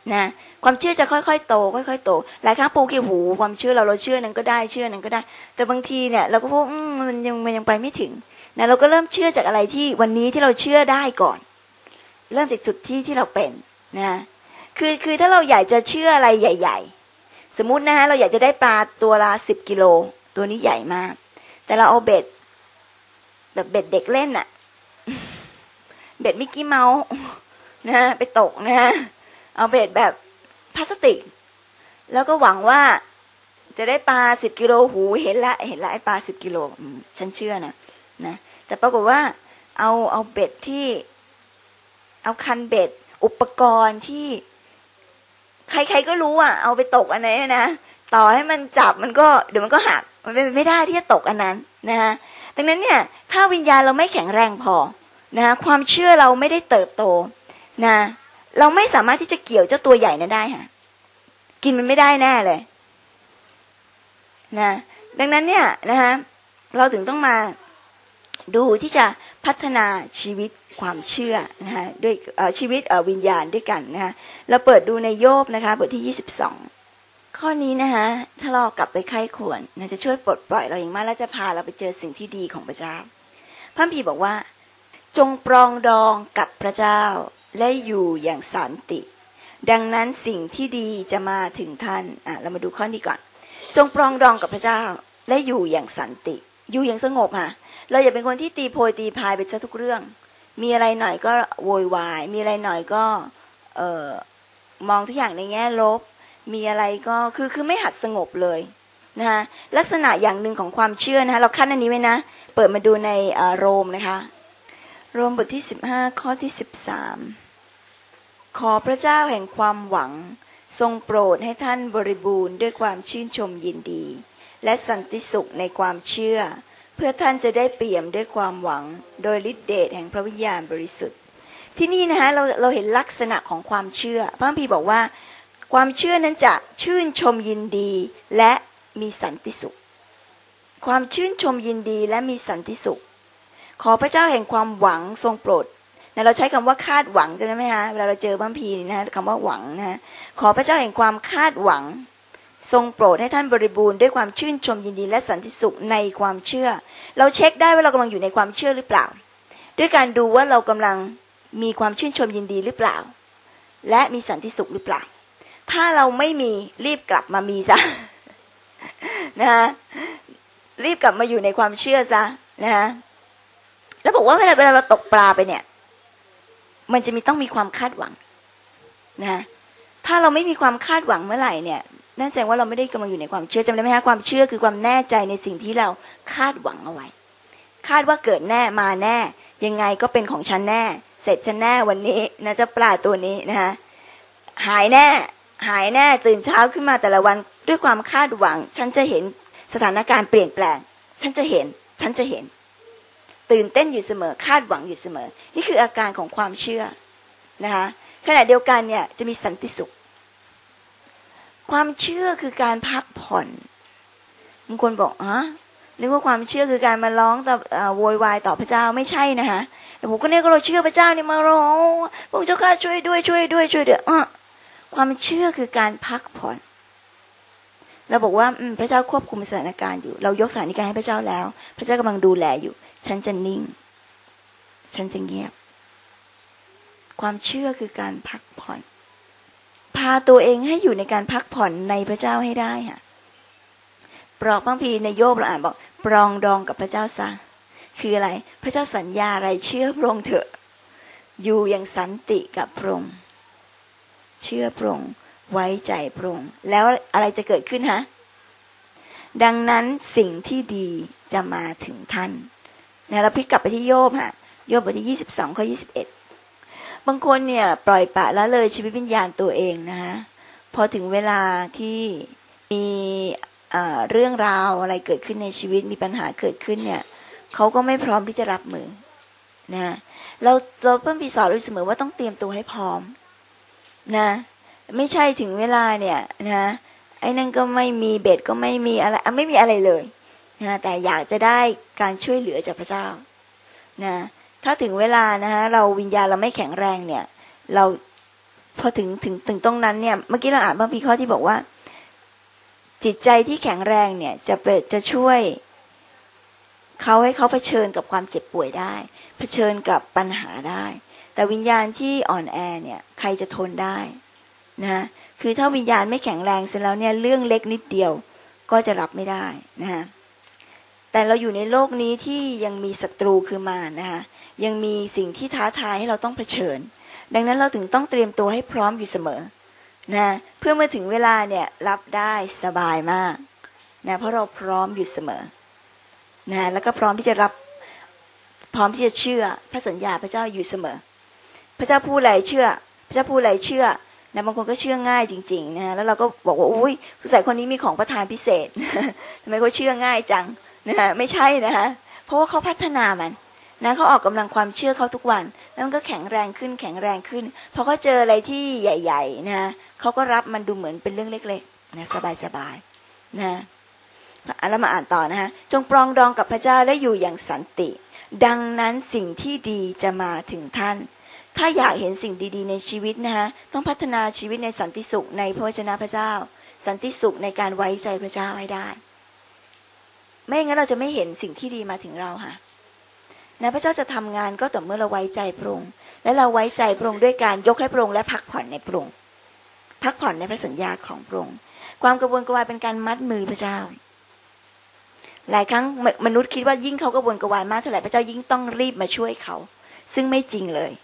นะความเชื่อจะค่อยๆโตค่อยๆโตหลายครั้งปูคิดหูความเชื่อเราเราเชื่อนั้นก็ได้เชื่อนั้นก็ได้แต่บางทีเนี่ยเราก็พูดมันยังมันยังไปไม่ถึงนะเราก็เริ่มเชื่อจากอะไรที่วันนี้ที่เราเชื่อได้ก่อนเริ่มจากจุดที่ที่เราเป็นนะคือคือถ้าเราอยากจะเชื่ออะไรใหญ่ๆสมมุตินะฮะเราอยากจะได้ปลาตัวละสิบกิโลตัวนี้ใหญ่มากแต่เราเอาเบ็ดแบบเบ็ดเด็กเล่นอะเบ็ดมิกกี้เมาส์นะไปตกนะเอาเบ็ดแบบพลาสติกแล้วก็หวังว่าจะได้ปลาสิบกิโลหูเห็นละเห็นละไอ้ปลาสิบกิโลฉันเชื่อนะนะแต่ปรากฏว่าเอาเอาเบ็ดที่เอาคันเบ็ดอุปกรณ์ที่ใครๆก็รู้อ่ะเอาไปตกอันไหนนะต่อให้มันจับมันก็เดี๋ยวมันก็หักมันเป็นไม่ได้ที่จะตกอันนั้นนะฮะดังนั้นเนี่ยถ้าวิญญาณเราไม่แข็งแรงพอนะความเชื่อเราไม่ได้เติบโตนะเราไม่สามารถที่จะเกี่ยวเจ้าตัวใหญ่นั้นได้ค่ะกินมันไม่ได้แน่เลยนะดังนั้นเนี่ยนะฮะเราถึงต้องมาดูที่จะพัฒนาชีวิตความเชื่อนะฮะด้วยชีวิตวิญญาณด้วยกันนะฮะเราเปิดดูในโยบนะคะบทที่ยี่สิบสองข้อนี้นะคะถ้าเรากลับไปไข้ควรนะจะช่วยปลดปล่อยเราอย่างมากและจะพาเราไปเจอสิ่งที่ดีของพระเจ้าพระคัมภีร์บอกว่าจงปรองดองกับพระเจ้าและอยู่อย่างสันติดังนั้นสิ่งที่ดีจะมาถึงท่านอ่ะเรามาดูข้อนี้ก่อนจงปรองดองกับพระเจ้าและอยู่อย่างสันติอยู่อย่างสงบค่ะเราอย่าเป็นคนที่ตีโพยตีพายไปซะทุกเรื่องมีอะไรหน่อยก็โวยวายมีอะไรหน่อยก็เอ่อมองทุกอย่างในแง่ลบมีอะไรก็คือคือไม่หัดสงบเลยนะคะลักษณะอย่างหนึ่งของความเชื่อนะคะเราขั้นอันนี้ไว้นะเปิดมาดูในโรมนะคะโรมบทที่สิบห้าข้อที่สิบสามขอพระเจ้าแห่งความหวังทรงโปรดให้ท่านบริบูรณ์ด้วยความชื่นชมยินดีและสันติสุขในความเชื่อเพื่อท่านจะได้เปี่ยมด้วยความหวังโดยฤทธิเดชแห่งพระวิญญาณบริสุทธิ์ที่นี่นะคะเราเราเห็นลักษณะของความเชื่อพระคัมภีร์บอกว่าความเชื่อนั้นจะชื่นชมยินดีและมีสันติสุขความชื่นชมยินดีและมีสันติสุขขอพระเจ้าแห่งความหวังทรงโปรดนะเราใช้คำว่าคาดหวังจำได้ไหมคะเวลาเราเจอพระคัมภีร์นะคำว่าหวังนะขอพระเจ้าแห่งความคาดหวังทรงโปรดให้ท่านบริบูรณ์ด้วยความชื่นชมยินดีและสันติสุขในความเชื่อเราเช็คได้ว่าเรากำลังอยู่ในความเชื่อหรือเปล่าด้วยการดูว่าเรากำลังมีความชื่นชมยินดีหรือเปล่าและมีสันติสุขหรือเปล่าถ้าเราไม่มีรีบกลับมามีซะนะฮะรีบกลับมาอยู่ในความเชื่อซะนะฮะแล้วบอกว่าเวลาเวลาเราตกปลาไปเนี่ยมันจะมีต้องมีความคาดหวังนะถ้าเราไม่มีความคาดหวังเมื่อไหร่เนี่ยนั่นแสดงว่าเราไม่ได้กำลังอยู่ในความเชื่อจำได้ไหมคะความเชื่อคือความแน่ใจในสิ่งที่เราคาดหวังเอาไว้คาดว่าเกิดแน่มาแน่ยังไงก็เป็นของฉันแน่เสร็จฉันแน่วันนี้นะเจ้าปลาตัวนี้นะคะหายแน่หายแน่ตื่นเช้าขึ้นมาแต่ละวันด้วยความคาดหวังฉันจะเห็นสถานการณ์เปลี่ยนแปลงฉันจะเห็นฉันจะเห็นตื่นเต้นอยู่เสมอคาดหวังอยู่เสมอนี่คืออาการของความเชื่อนะคะขณะเดียวกันเนี่ยจะมีสันติสุขความเชื่อคือการพักผ่อนบางคนบอกอ๋อนึกว่าความเชื่อคือการมาร้องต่อโวยวายต่อพระเจ้าไม่ใช่นะคะแต่ผมก็เนี่ยก็เราเชื่อพระเจ้านี่มาร้องพระเจ้าข้าช่วยด้วยช่วยด้วยช่วยเด้ออ่ะความเชื่อคือการพักผ่อนเราบอกว่าพระเจ้าควบคุมสถานการณ์อยู่เรายกสถานการณ์ให้พระเจ้าแล้วพระเจ้ากำลังดูแลอยู่ฉันจะนิ่งฉันจะเงียบความเชื่อคือการพักผ่อนพาตัวเองให้อยู่ในการพักผ่อนในพระเจ้าให้ได้ค่ะปรอกพระคัมภีร์ในโยบเราอ่านบอกปรองดองกับพระเจ้าซะคืออะไรพระเจ้าสัญญาอะไรเชื่อพระองค์เถอะอยู่อย่างสันติกับพระองค์เชื่อพระองค์ไว้ใจพระองค์แล้วอะไรจะเกิดขึ้นฮะดังนั้นสิ่งที่ดีจะมาถึงท่านนะเราพลิกกลับไปที่โยบค่ะโยบบทที่ยี่สิบสองข้อยี่สิบเอ็ดบางคนเนี่ยปล่อยปละละเลยชีวิตวิญญาณตัวเองนะคะพอถึงเวลาที่มีเรื่องราวอะไรเกิดขึ้นในชีวิตมีปัญหาเกิดขึ้นเนี่ยเขาก็ไม่พร้อมที่จะรับมือนะเราเราเพิ่มปีสอนรู้เสมอว่าต้องเตรียมตัวให้พร้อมนะไม่ใช่ถึงเวลาเนี่ยนะไอ้นั่นก็ไม่มีเบ็ดก็ไม่มีอะไรไม่มีอะไรเลยนะแต่อยากจะได้การช่วยเหลือจากพระเจ้านะถ้าถึงเวลานะฮะเราวิญญาณเราไม่แข็งแรงเนี่ยเราพอถึงถึงถึงตรงนั้นเนี่ยเมื่อกี้เราอ่านพระคัมภีร์ข้อที่บอกว่าจิตใจที่แข็งแรงเนี่ยจะเปิดจะช่วยเขาให้เขาเผชิญกับความเจ็บป่วยได้เผชิญกับปัญหาได้แต่วิญญาณที่อ่อนแอเนี่ยใครจะทนได้นะคือถ้าวิญญาณไม่แข็งแรงเสร็จแล้วเนี่ยเรื่องเล็กนิดเดียวก็จะรับไม่ได้นะฮะแต่เราอยู่ในโลกนี้ที่ยังมีศัตรูคือมารนะคะยังมีสิ่งที่ท้าทายให้เราต้องเผชิญดังนั้นเราถึงต้องเตรียมตัวให้พร้อมอยู่เสมอนะเพื่อเมื่อถึงเวลาเนี่ยรับได้สบายมากนะเพราะเราพร้อมอยู่เสมอนะแล้วก็พร้อมที่จะรับพร้อมที่จะเชื่อพระสัญญาพระเจ้าอยู่เสมอพระเจ้าพูดอะไรเชื่อพระเจ้าพูดอะไรเชื่อนะบางคนก็เชื่อง่ายจริงๆนะแล้วเราก็บอกว่าอุ้ยผู้ชายคนนี้มีของประทานพิเศษทำไมเขาเชื่อง่ายจังนะไม่ใช่นะคะเพราะว่าเขาพัฒนามันนะเขาออกกำลังความเชื่อเขาทุกวันแล้วมันก็แข็งแรงขึ้นแข็งแรงขึ้นพอเขาเจออะไรที่ใหญ่ๆนะเขาก็รับมันดูเหมือนเป็นเรื่องเล็กๆนะสบายๆนะแล้วมาอ่านต่อนะคะจงปรองดองกับพระเจ้าและอยู่อย่างสันติดังนั้นสิ่งที่ดีจะมาถึงท่านถ้าอยากเห็นสิ่งดีๆในชีวิตนะคะต้องพัฒนาชีวิตในสันติสุขในพระวจนะพระเจ้าสันติสุขในการไว้ใจพระเจ้าให้ได้ไม่งั้นเราจะไม่เห็นสิ่งที่ดีมาถึงเราค่ะนะพระเจ้าจะทำงานก็ต่อเมื่อเราไว้ใจพระองค์และเราไว้ใจพระองค์ด้วยการยกให้พระองค์และพักผ่อนในพระองค์พักผ่อนในพระสัญญาของพระองค์ความกระวนกระวายเป็นการมัดมือพระเจ้าหลายครั้งมนุษย์คิดว่ายิ่งเขากระวนกระวายมากเท่าไหร่พระเจ้ายิ่งต้องรีบมาช่วยเขาซึ่งไม่จริงเลย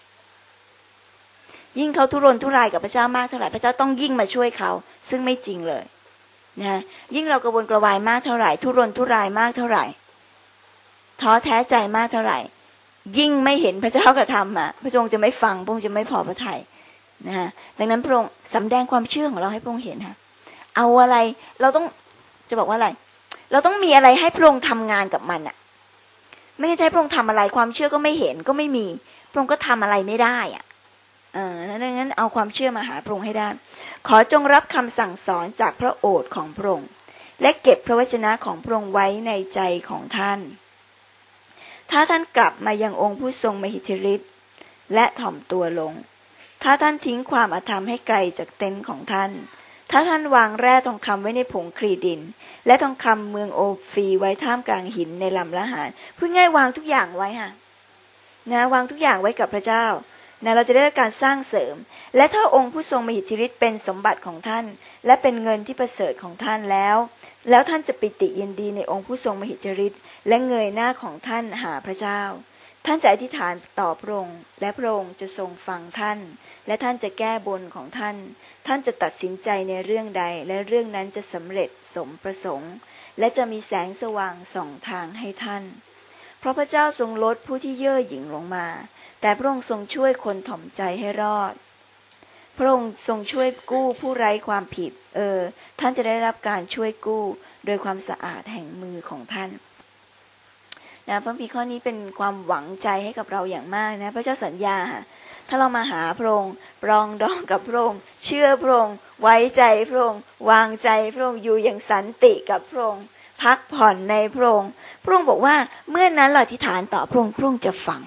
ยิ่งเขาทุรนทุรายกับพระเจ้ามากเท่าไหร่พระเจ้าต้องยิ่งมาช่วยเขาซึ่งไม่จริงเลยนะยิ่งเรากระวนกระวายมากเท่าไหร่ทุรนทุรายมากเท่าไหร่ท้อแท้ใจมากเท่าไหร่ยิ่งไม่เห็นพระเจ้ากระทำอ่ะพระองค์จะไม่ฟังพระองค์จะไม่พอพระทัยนะฮะดังนั้นพระองค์สำแดงความเชื่อของเราให้พระองค์เห็นค่ะเอาอะไรเราต้องจะบอกว่าอะไรเราต้องมีอะไรให้พระองค์ทำงานกับมันอ่ะไม่ใช่พระองค์ทำอะไรความเชื่อก็ไม่เห็นก็ไม่มีพระองค์ก็ทำอะไรไม่ได้อ่ะเออดังนั้นเอาความเชื่อมาหาพระองค์ให้ได้ขอจงรับคำสั่งสอนจากพระโอษฐ์ของพระองค์และเก็บพระวจนะของพระองค์ไว้ในใจของท่านถ้าท่านกลับมายังองค์ผู้ทรงมหิทธิฤทธิ์และถ่อมตัวลงถ้าท่านทิ้งความอธรรมให้ไกลจากเต็นท์ของท่านถ้าท่านวางแร่ทองคำไว้ในผงครีดินและทองคำเมืองโอฟีไว้ท่ามกลางหินในลำละหารพูดง่ายวางทุกอย่างไว้ค่ะนะวางทุกอย่างไว้กับพระเจ้านะเราจะได้รับการสร้างเสริมและถ้าองค์ผู้ทรงมหิทธิฤทธิ์เป็นสมบัติของท่านและเป็นเงินที่ประเสริฐของท่านแล้วแล้วท่านจะปิติยินดีในองค์ผู้ทรงมหิทธิฤทธิ์และเงยหน้าของท่านหาพระเจ้าท่านจะอธิษฐานต่อพระองค์และพระองค์จะทรงฟังท่านและท่านจะแก้บนของท่านท่านจะตัดสินใจในเรื่องใดและเรื่องนั้นจะสำเร็จสมประสงค์และจะมีแสงสว่างส่องทางให้ท่านเพราะพระเจ้าทรงลดผู้ที่เย่อหยิ่งลงมาแต่พระองค์ทรงช่วยคนถ่อมใจให้รอดพระองค์ทรงช่วยกู้ผู้ไร้ความผิดเออท่านจะได้รับการช่วยกู้โดยความสะอาดแห่งมือของท่านนะพระคัมภีร์ข้อนี้เป็นความหวังใจให้กับเราอย่างมากนะพระเจ้าสัญญาถ้าเรามาหาพระองค์ปรองดองกับพระองค์เชื่อพระองค์ไว้ใจพระองค์วางใจพระองค์อยู่อย่างสันติกับพระองค์พักผ่อนในพระองค์พระองค์บอกว่าเมื่อนั้นเราอธิษฐานต่อพระองค์พระองค์จะฟัง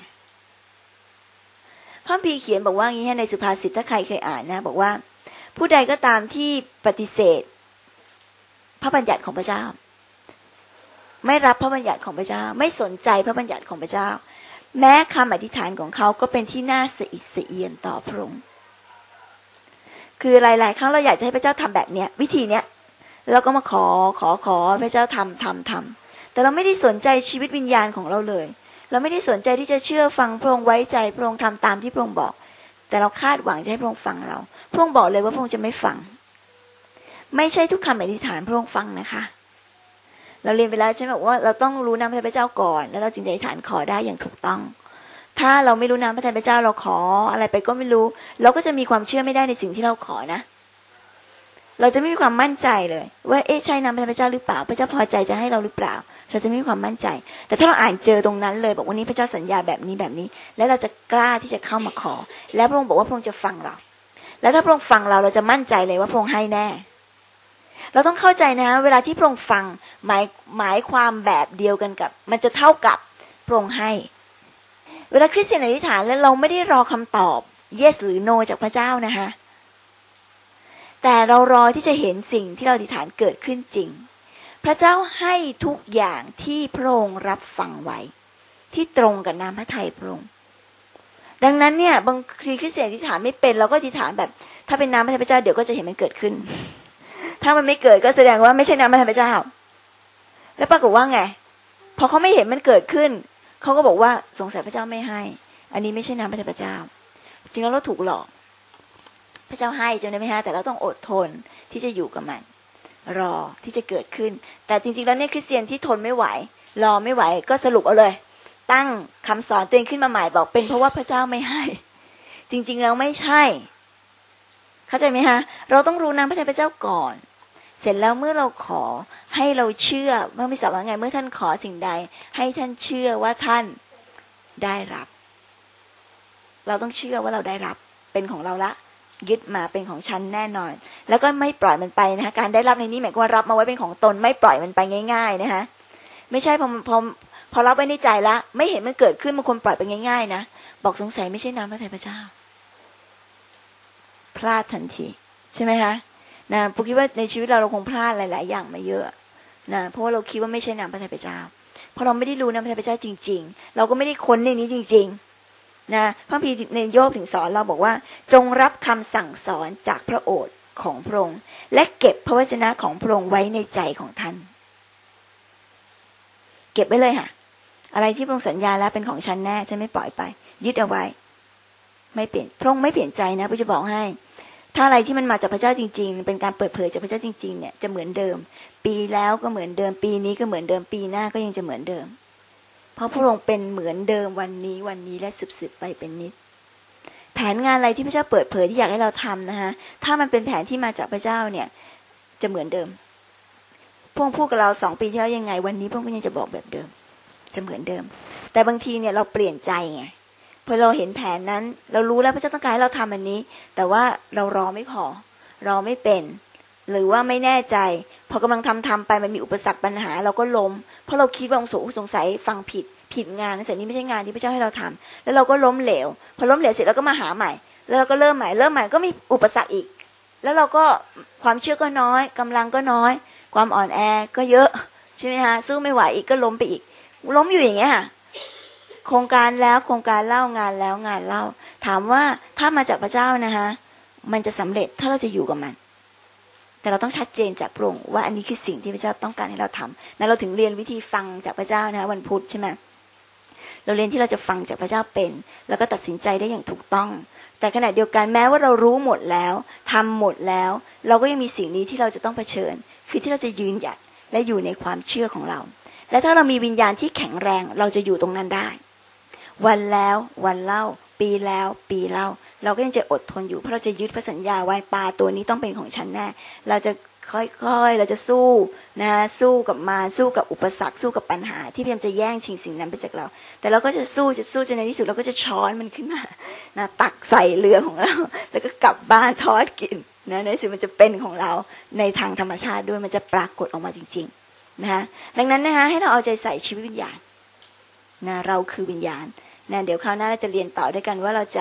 พระคัมภีร์เขียนบอกว่างี้ในสุภาษิตถ้าใครเคยอ่านนะบอกว่าผู้ใดก็ตามที่ปฏิเสธพระบัญญัติของพระเจ้าไม่รับพระบัญญัติของพระเจ้าไม่สนใจพระบัญญัติของพระเจ้าแม้คำอธิษฐานของเขาก็เป็นที่น่าสะอิดสะเอียนต่อพระองค์คือหลายๆครั้งเราอยากจะให้พระเจ้าทำแบบเนี้ยวิธีเนี้ยเราก็มาขอขอขอพระเจ้าทำทำทำแต่เราไม่ได้สนใจชีวิตวิญญาณของเราเลยเราไม่ได้สนใจที่จะเชื่อฟังพระองค์ไว้ใจพระองค์ทำตามที่พระองค์บอกแต่เราคาดหวังจะให้พระองค์ฟังเราพระองค์บอกเลยว่าพระองค์จะไม่ฟังไม่ใช่ทุกคำอธิษฐานพระองค์ฟังนะคะเราเรียนไปแล้วใช่ไหมบอกว่าเราต้องรู้นามพระทัยพระเจ้าก่อนแล้วเราจึงจะอธิษฐานขอได้อย่างถูกต้องถ้าเราไม่รู้นามพระทัยพระเจ้าเราขออะไรไปก็ไม่รู้เราก็จะมีความเชื่อไม่ได้ในสิ่งที่เราขอนะเราจะไม่มีความมั่นใจเลยว่าเอ๊ะใช่นามพระทัยพระเจ้าหรือเปล่าพระเจ้าพอใจจะให้เราหรือเปล่าเราจะไม่มีความมั่นใจแต่ถ้าเราอ่านเจอตรงนั้นเลยบอกวันนี้พระเจ้าสัญญาแบบนี้แบบนี้แล้วเราจะกล้าที่จะเข้ามาขอแล้วพระองค์บอกว่าพระองค์จะฟังเราแล้วถ้าพระองค์ฟังเราเราจะมั่นใจเลยว่าพระองค์ให้แน่เราต้องเข้าใจนะเวลาที่พระองค์ฟังหมายหมายความแบบเดียวกันกับมันจะเท่ากับพระองค์ให้เวลาคริสเตียนอธิษฐานแล้วเราไม่ได้รอคำตอบ yes หรือ no จากพระเจ้านะคะแต่เรารอที่จะเห็นสิ่งที่เราอธิษฐานเกิดขึ้นจริงพระเจ้าให้ทุกอย่างที่พระองค์รับฟังไว้ที่ตรงกับน้ำพระทัยพระองค์ดังนั้นเนี่ยบางทีคริสเตียนอธิษฐานไม่เป็นเราก็อธิษฐานแบบถ้าเป็นน้ำพระทัยพระเจ้าเดี๋ยวก็จะเห็นมันเกิดขึ้นถ้ามันไม่เกิดก็แสดงว่าไม่ใช่น้ำพระทัยพระเจ้าแล้วปรากฏว่าไงพอเขาไม่เห็นมันเกิดขึ้นเขาก็บอกว่าสงสัยพระเจ้าไม่ให้อันนี้ไม่ใช่น้ำพระทัยพระเจ้าจริงแล้วเราถูกหลอกพระเจ้าให้จำได้ไหมฮะแต่เราต้องอดทนที่จะอยู่กับมันรอที่จะเกิดขึ้นแต่จริงๆแล้วเนี่ยคริสเตียนที่ทนไม่ไหวรอไม่ไหวก็สรุปเอาเลยตั้งคำสอนตัวเองขึ้นมาใหม่บอกเป็นเพราะว่าพระเจ้าไม่ให้จริงๆแล้วไม่ใช่เข้าใจไหมฮะเราต้องรู้น้ำพระทัยพระเจ้าก่อนเสร็จแล้วเมื่อเราขอให้เราเชื่อเมื่อไม่สาวว่าไงเมื่อท่านขอสิ่งใดให้ท่านเชื่อว่าท่านได้รับเราต้องเชื่อว่าเราได้รับเป็นของเราละยึดมาเป็นของฉันแน่นอนแล้วก็ไม่ปล่อยมันไปนะคะการได้รับในนี้หมายความว่ารับมาไว้เป็นของตนไม่ปล่อยมันไปง่ายๆนะคะไม่ใช่พอพอพอรับไว้ในใจละไม่เห็นมันเกิดขึ้นบางคนปล่อยไปง่ายๆนะบอกสงสัยไม่ใช่น้ำพระทัยพระเจ้าพลาดทันทีใช่ไหมคะนะผมคิดว่าในชีวิตเราเราคงพลาดหลายๆอย่างมาเยอะนะเพราะว่าเราคิดว่าไม่ใช่น้ำพระทัยพระเจ้าเพราะเราไม่ได้รู้น้ำพระทัยพระเจ้าจริงๆเราก็ไม่ได้ค้นในนี้จริงๆนะพระคัมภีร์ในโยบถึงสอนเราบอกว่าจงรับคำสั่งสอนจากพระโอษฐ์ของพระองค์และเก็บพระวจนะของพระองค์ไว้ในใจของท่านเก็บไว้เลยค่ะอะไรที่พระองค์สัญญาแล้วเป็นของฉันแน่ฉันไม่ปล่อยไปยึดเอาไว้ไม่เปลี่ยนพระองค์ไม่เปลี่ยนใจนะพระจะบอกให้ถ้าอะไรที่มันมาจากพระเจ้าจริงๆเป็นการเปิดเผยจากพระเจ้าจริงๆเนี่ยจะเหมือนเดิมปีแล้วก็เหมือนเดิมปีนี้ก็เหมือนเดิมปีหน้าก็ยังจะเหมือนเดิมเพราะพระองค์เป็นเหมือนเดิมวันนี้วันนี้และสืบๆไปเป็นนิจแผนงานอะไรที่พระเจ้าเปิดเผยที่อยากให้เราทำนะคะถ้ามันเป็นแผนที่มาจากพระเจ้าเนี่ยจะเหมือนเดิมพระองค์พูดกับเราสองปีที่แล้วยังไงวันนี้พระองค์ก็ยังจะบอกแบบเดิมจะเหมือนเดิมแต่บางทีเนี่ยเราเปลี่ยนใจไงพอเราเห็นแผนนั้นเรารู้แล้วพระเจ้าต้องการให้เราทำอันนี้แต่ว่าเรารอไม่พอรอไม่เป็นหรือว่าไม่แน่ใจพอกำลังทำทำไปมันมีอุปสรรคปัญหาเราก็ล้มเพราะเราคิดว่าองค์สงสัยฟังผิดผิดงานแต่นี่ไม่ใช่งานที่พระเจ้าให้เราทำแล้วเราก็ล้มเหลวพอล้มเหลวเสร็จเราก็มาหาใหม่แล้วเราก็เริ่มใหม่เริ่มใหม่ก็มีอุปสรรคอีกแล้วเราก็ความเชื่อก็น้อยกำลังก็น้อยความอ่อนแอก็เยอะใช่ไหมคะสู้ไม่ไหวอีกก็ล้มไปอีกล้มอยู่อย่างเงี้ยค่ะโครงการแล้วโครงการเล่างานแล้วงานเล่าถามว่าถ้ามาจากพระเจ้านะคะมันจะสำเร็จถ้าเราจะอยู่กับมันแต่เราต้องชัดเจนจากพระองค์ว่าอันนี้คือสิ่งที่พระเจ้าต้องการให้เราทำนั้นเราถึงเรียนวิธีฟังจากพระเจ้านะคะวันพุธใช่ไหมเราเรียนที่เราจะฟังจากพระเจ้าเป็นแล้วก็ตัดสินใจได้อย่างถูกต้องแต่ขณะเดียวกันแม้ว่าเรารู้หมดแล้วทำหมดแล้วเราก็ยังมีสิ่งนี้ที่เราจะต้องเผชิญคือที่เราจะยืนหยัดและอยู่ในความเชื่อของเราและถ้าเรามีวิญญาณที่แข็งแรงเราจะอยู่ตรงนั้นได้วันแล้ววันเล่าปีแล้วปีเล่าเราก็ยังจะอดทนอยู่เพราะเราจะยึดพระสัญญาไว้ปลาตัวนี้ต้องเป็นของฉันแน่เราจะค่อยๆเราจะสู้นะสู้กับมาสู้กับอุปสรรคสู้กับปัญหาที่พยายามจะแย่งชิงสิ่งนั้นไปจากเราแต่เราก็จะสู้จะสู้จนในที่สุดเราก็จะช้อนมันขึ้นมานะตักใส่เรือของเราแล้วก็กลับบ้านทอดกินนะในที่สุดมันจะเป็นของเราในทางธรรมชาติด้วยมันจะปรากฏออกมาจริงๆนะคะดังนั้นนะคะให้เราเอาใจใส่ชีวิตวิญญาณนะเราคือวิญญาณนะเดี๋ยวคราวหน้าเราจะเรียนต่อด้วยกันว่าเราจะ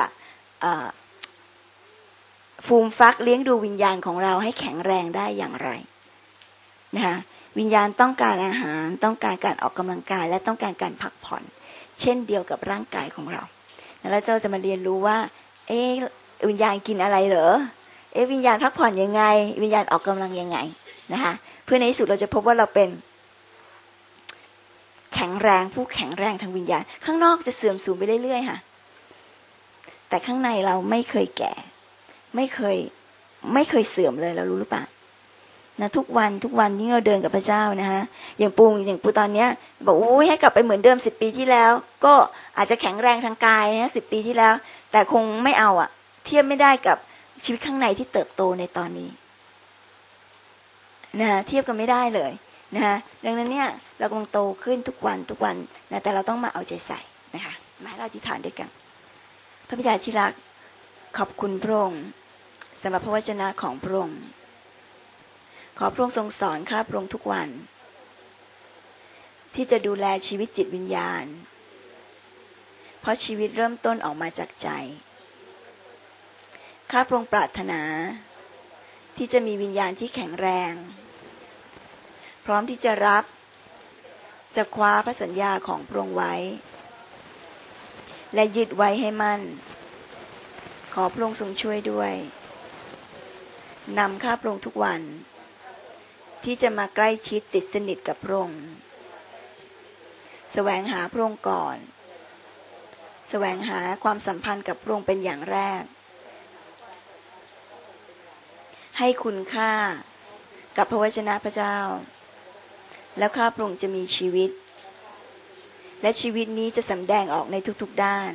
ฟูมฟักเลี้ยงดูวิญญาณของเราให้แข็งแรงได้อย่างไรนะคะวิญญาณต้องการอาหารต้องการการออกกำลังกายและต้องการการพักผ่อนเช่นเดียวกับร่างกายของเราแล้วเราจะมาเรียนรู้ว่าเอ๊ะวิญญาณกินอะไรเหรอเอ๊ะวิญญาณพักผ่อนยังไงวิญญาณออกกำลังยังไงนะคะเพื่อในที่สุดเราจะพบว่าเราเป็นแข็งแรงผู้แข็งแรงทางวิญญาณข้างนอกจะเสื่อมสูญไปเรื่อยๆค่ะแต่ข้างในเราไม่เคยแก่ไม่เคยไม่เคยเสื่อมเลยเรารู้หรือเปล่านะทุกวันทุกวันที่เราเดินกับพระเจ้านะฮะอย่างปูอย่างปูตอนเนี้ยบอกโอ้ยให้กลับไปเหมือนเดิมสิบปีที่แล้วก็อาจจะแข็งแรงทางกายนะสิบปีที่แล้วแต่คงไม่เอาอ่ะเทียบไม่ได้กับชีวิตข้างในที่เติบโตในตอนนี้นะฮะเทียบกันไม่ได้เลยนะฮะดังนั้นเนี่ยเรากำลังโตขึ้นทุกวันทุกวันนะแต่เราต้องมาเอาใจใส่นะคะมาให้เราอธิษฐานด้วยกันพระบิดาที่รักขอบคุณพระองค์สำหรับพระวจนะของพระองค์ขอพระองค์ทรงสอนข้าพระองค์ทุกวันที่จะดูแลชีวิตจิตวิญญาณเพราะชีวิตเริ่มต้นออกมาจากใจข้าพระองค์ปรารถนาที่จะมีวิญญาณที่แข็งแรงพร้อมที่จะรับจะคว้าพระสัญญาของพระองค์ไว้และยึดไว้ให้มั่นขอพระองค์ทรงช่วยด้วยนำข้าพระองค์ทุกวันที่จะมาใกล้ชิดติดสนิทกับพระองค์แสวงหาพระองค์ก่อนแสวงหาความสัมพันธ์กับพระองค์เป็นอย่างแรกให้คุณค่ากับพระวจนะพระเจ้าแล้วข้าพระองค์จะมีชีวิตและชีวิตนี้จะสำแดงออกในทุกๆด้าน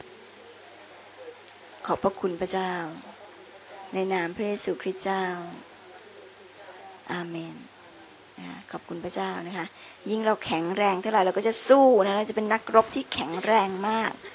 ขอบพระคุณพระเจ้าในนามพระเยซูคริสต์เจ้าอาเมนนะขอบคุณพระเจ้านะคะยิ่งเราแข็งแรงเท่าไหร่เราก็จะสู้นะเราจะเป็นนักรบที่แข็งแรงมาก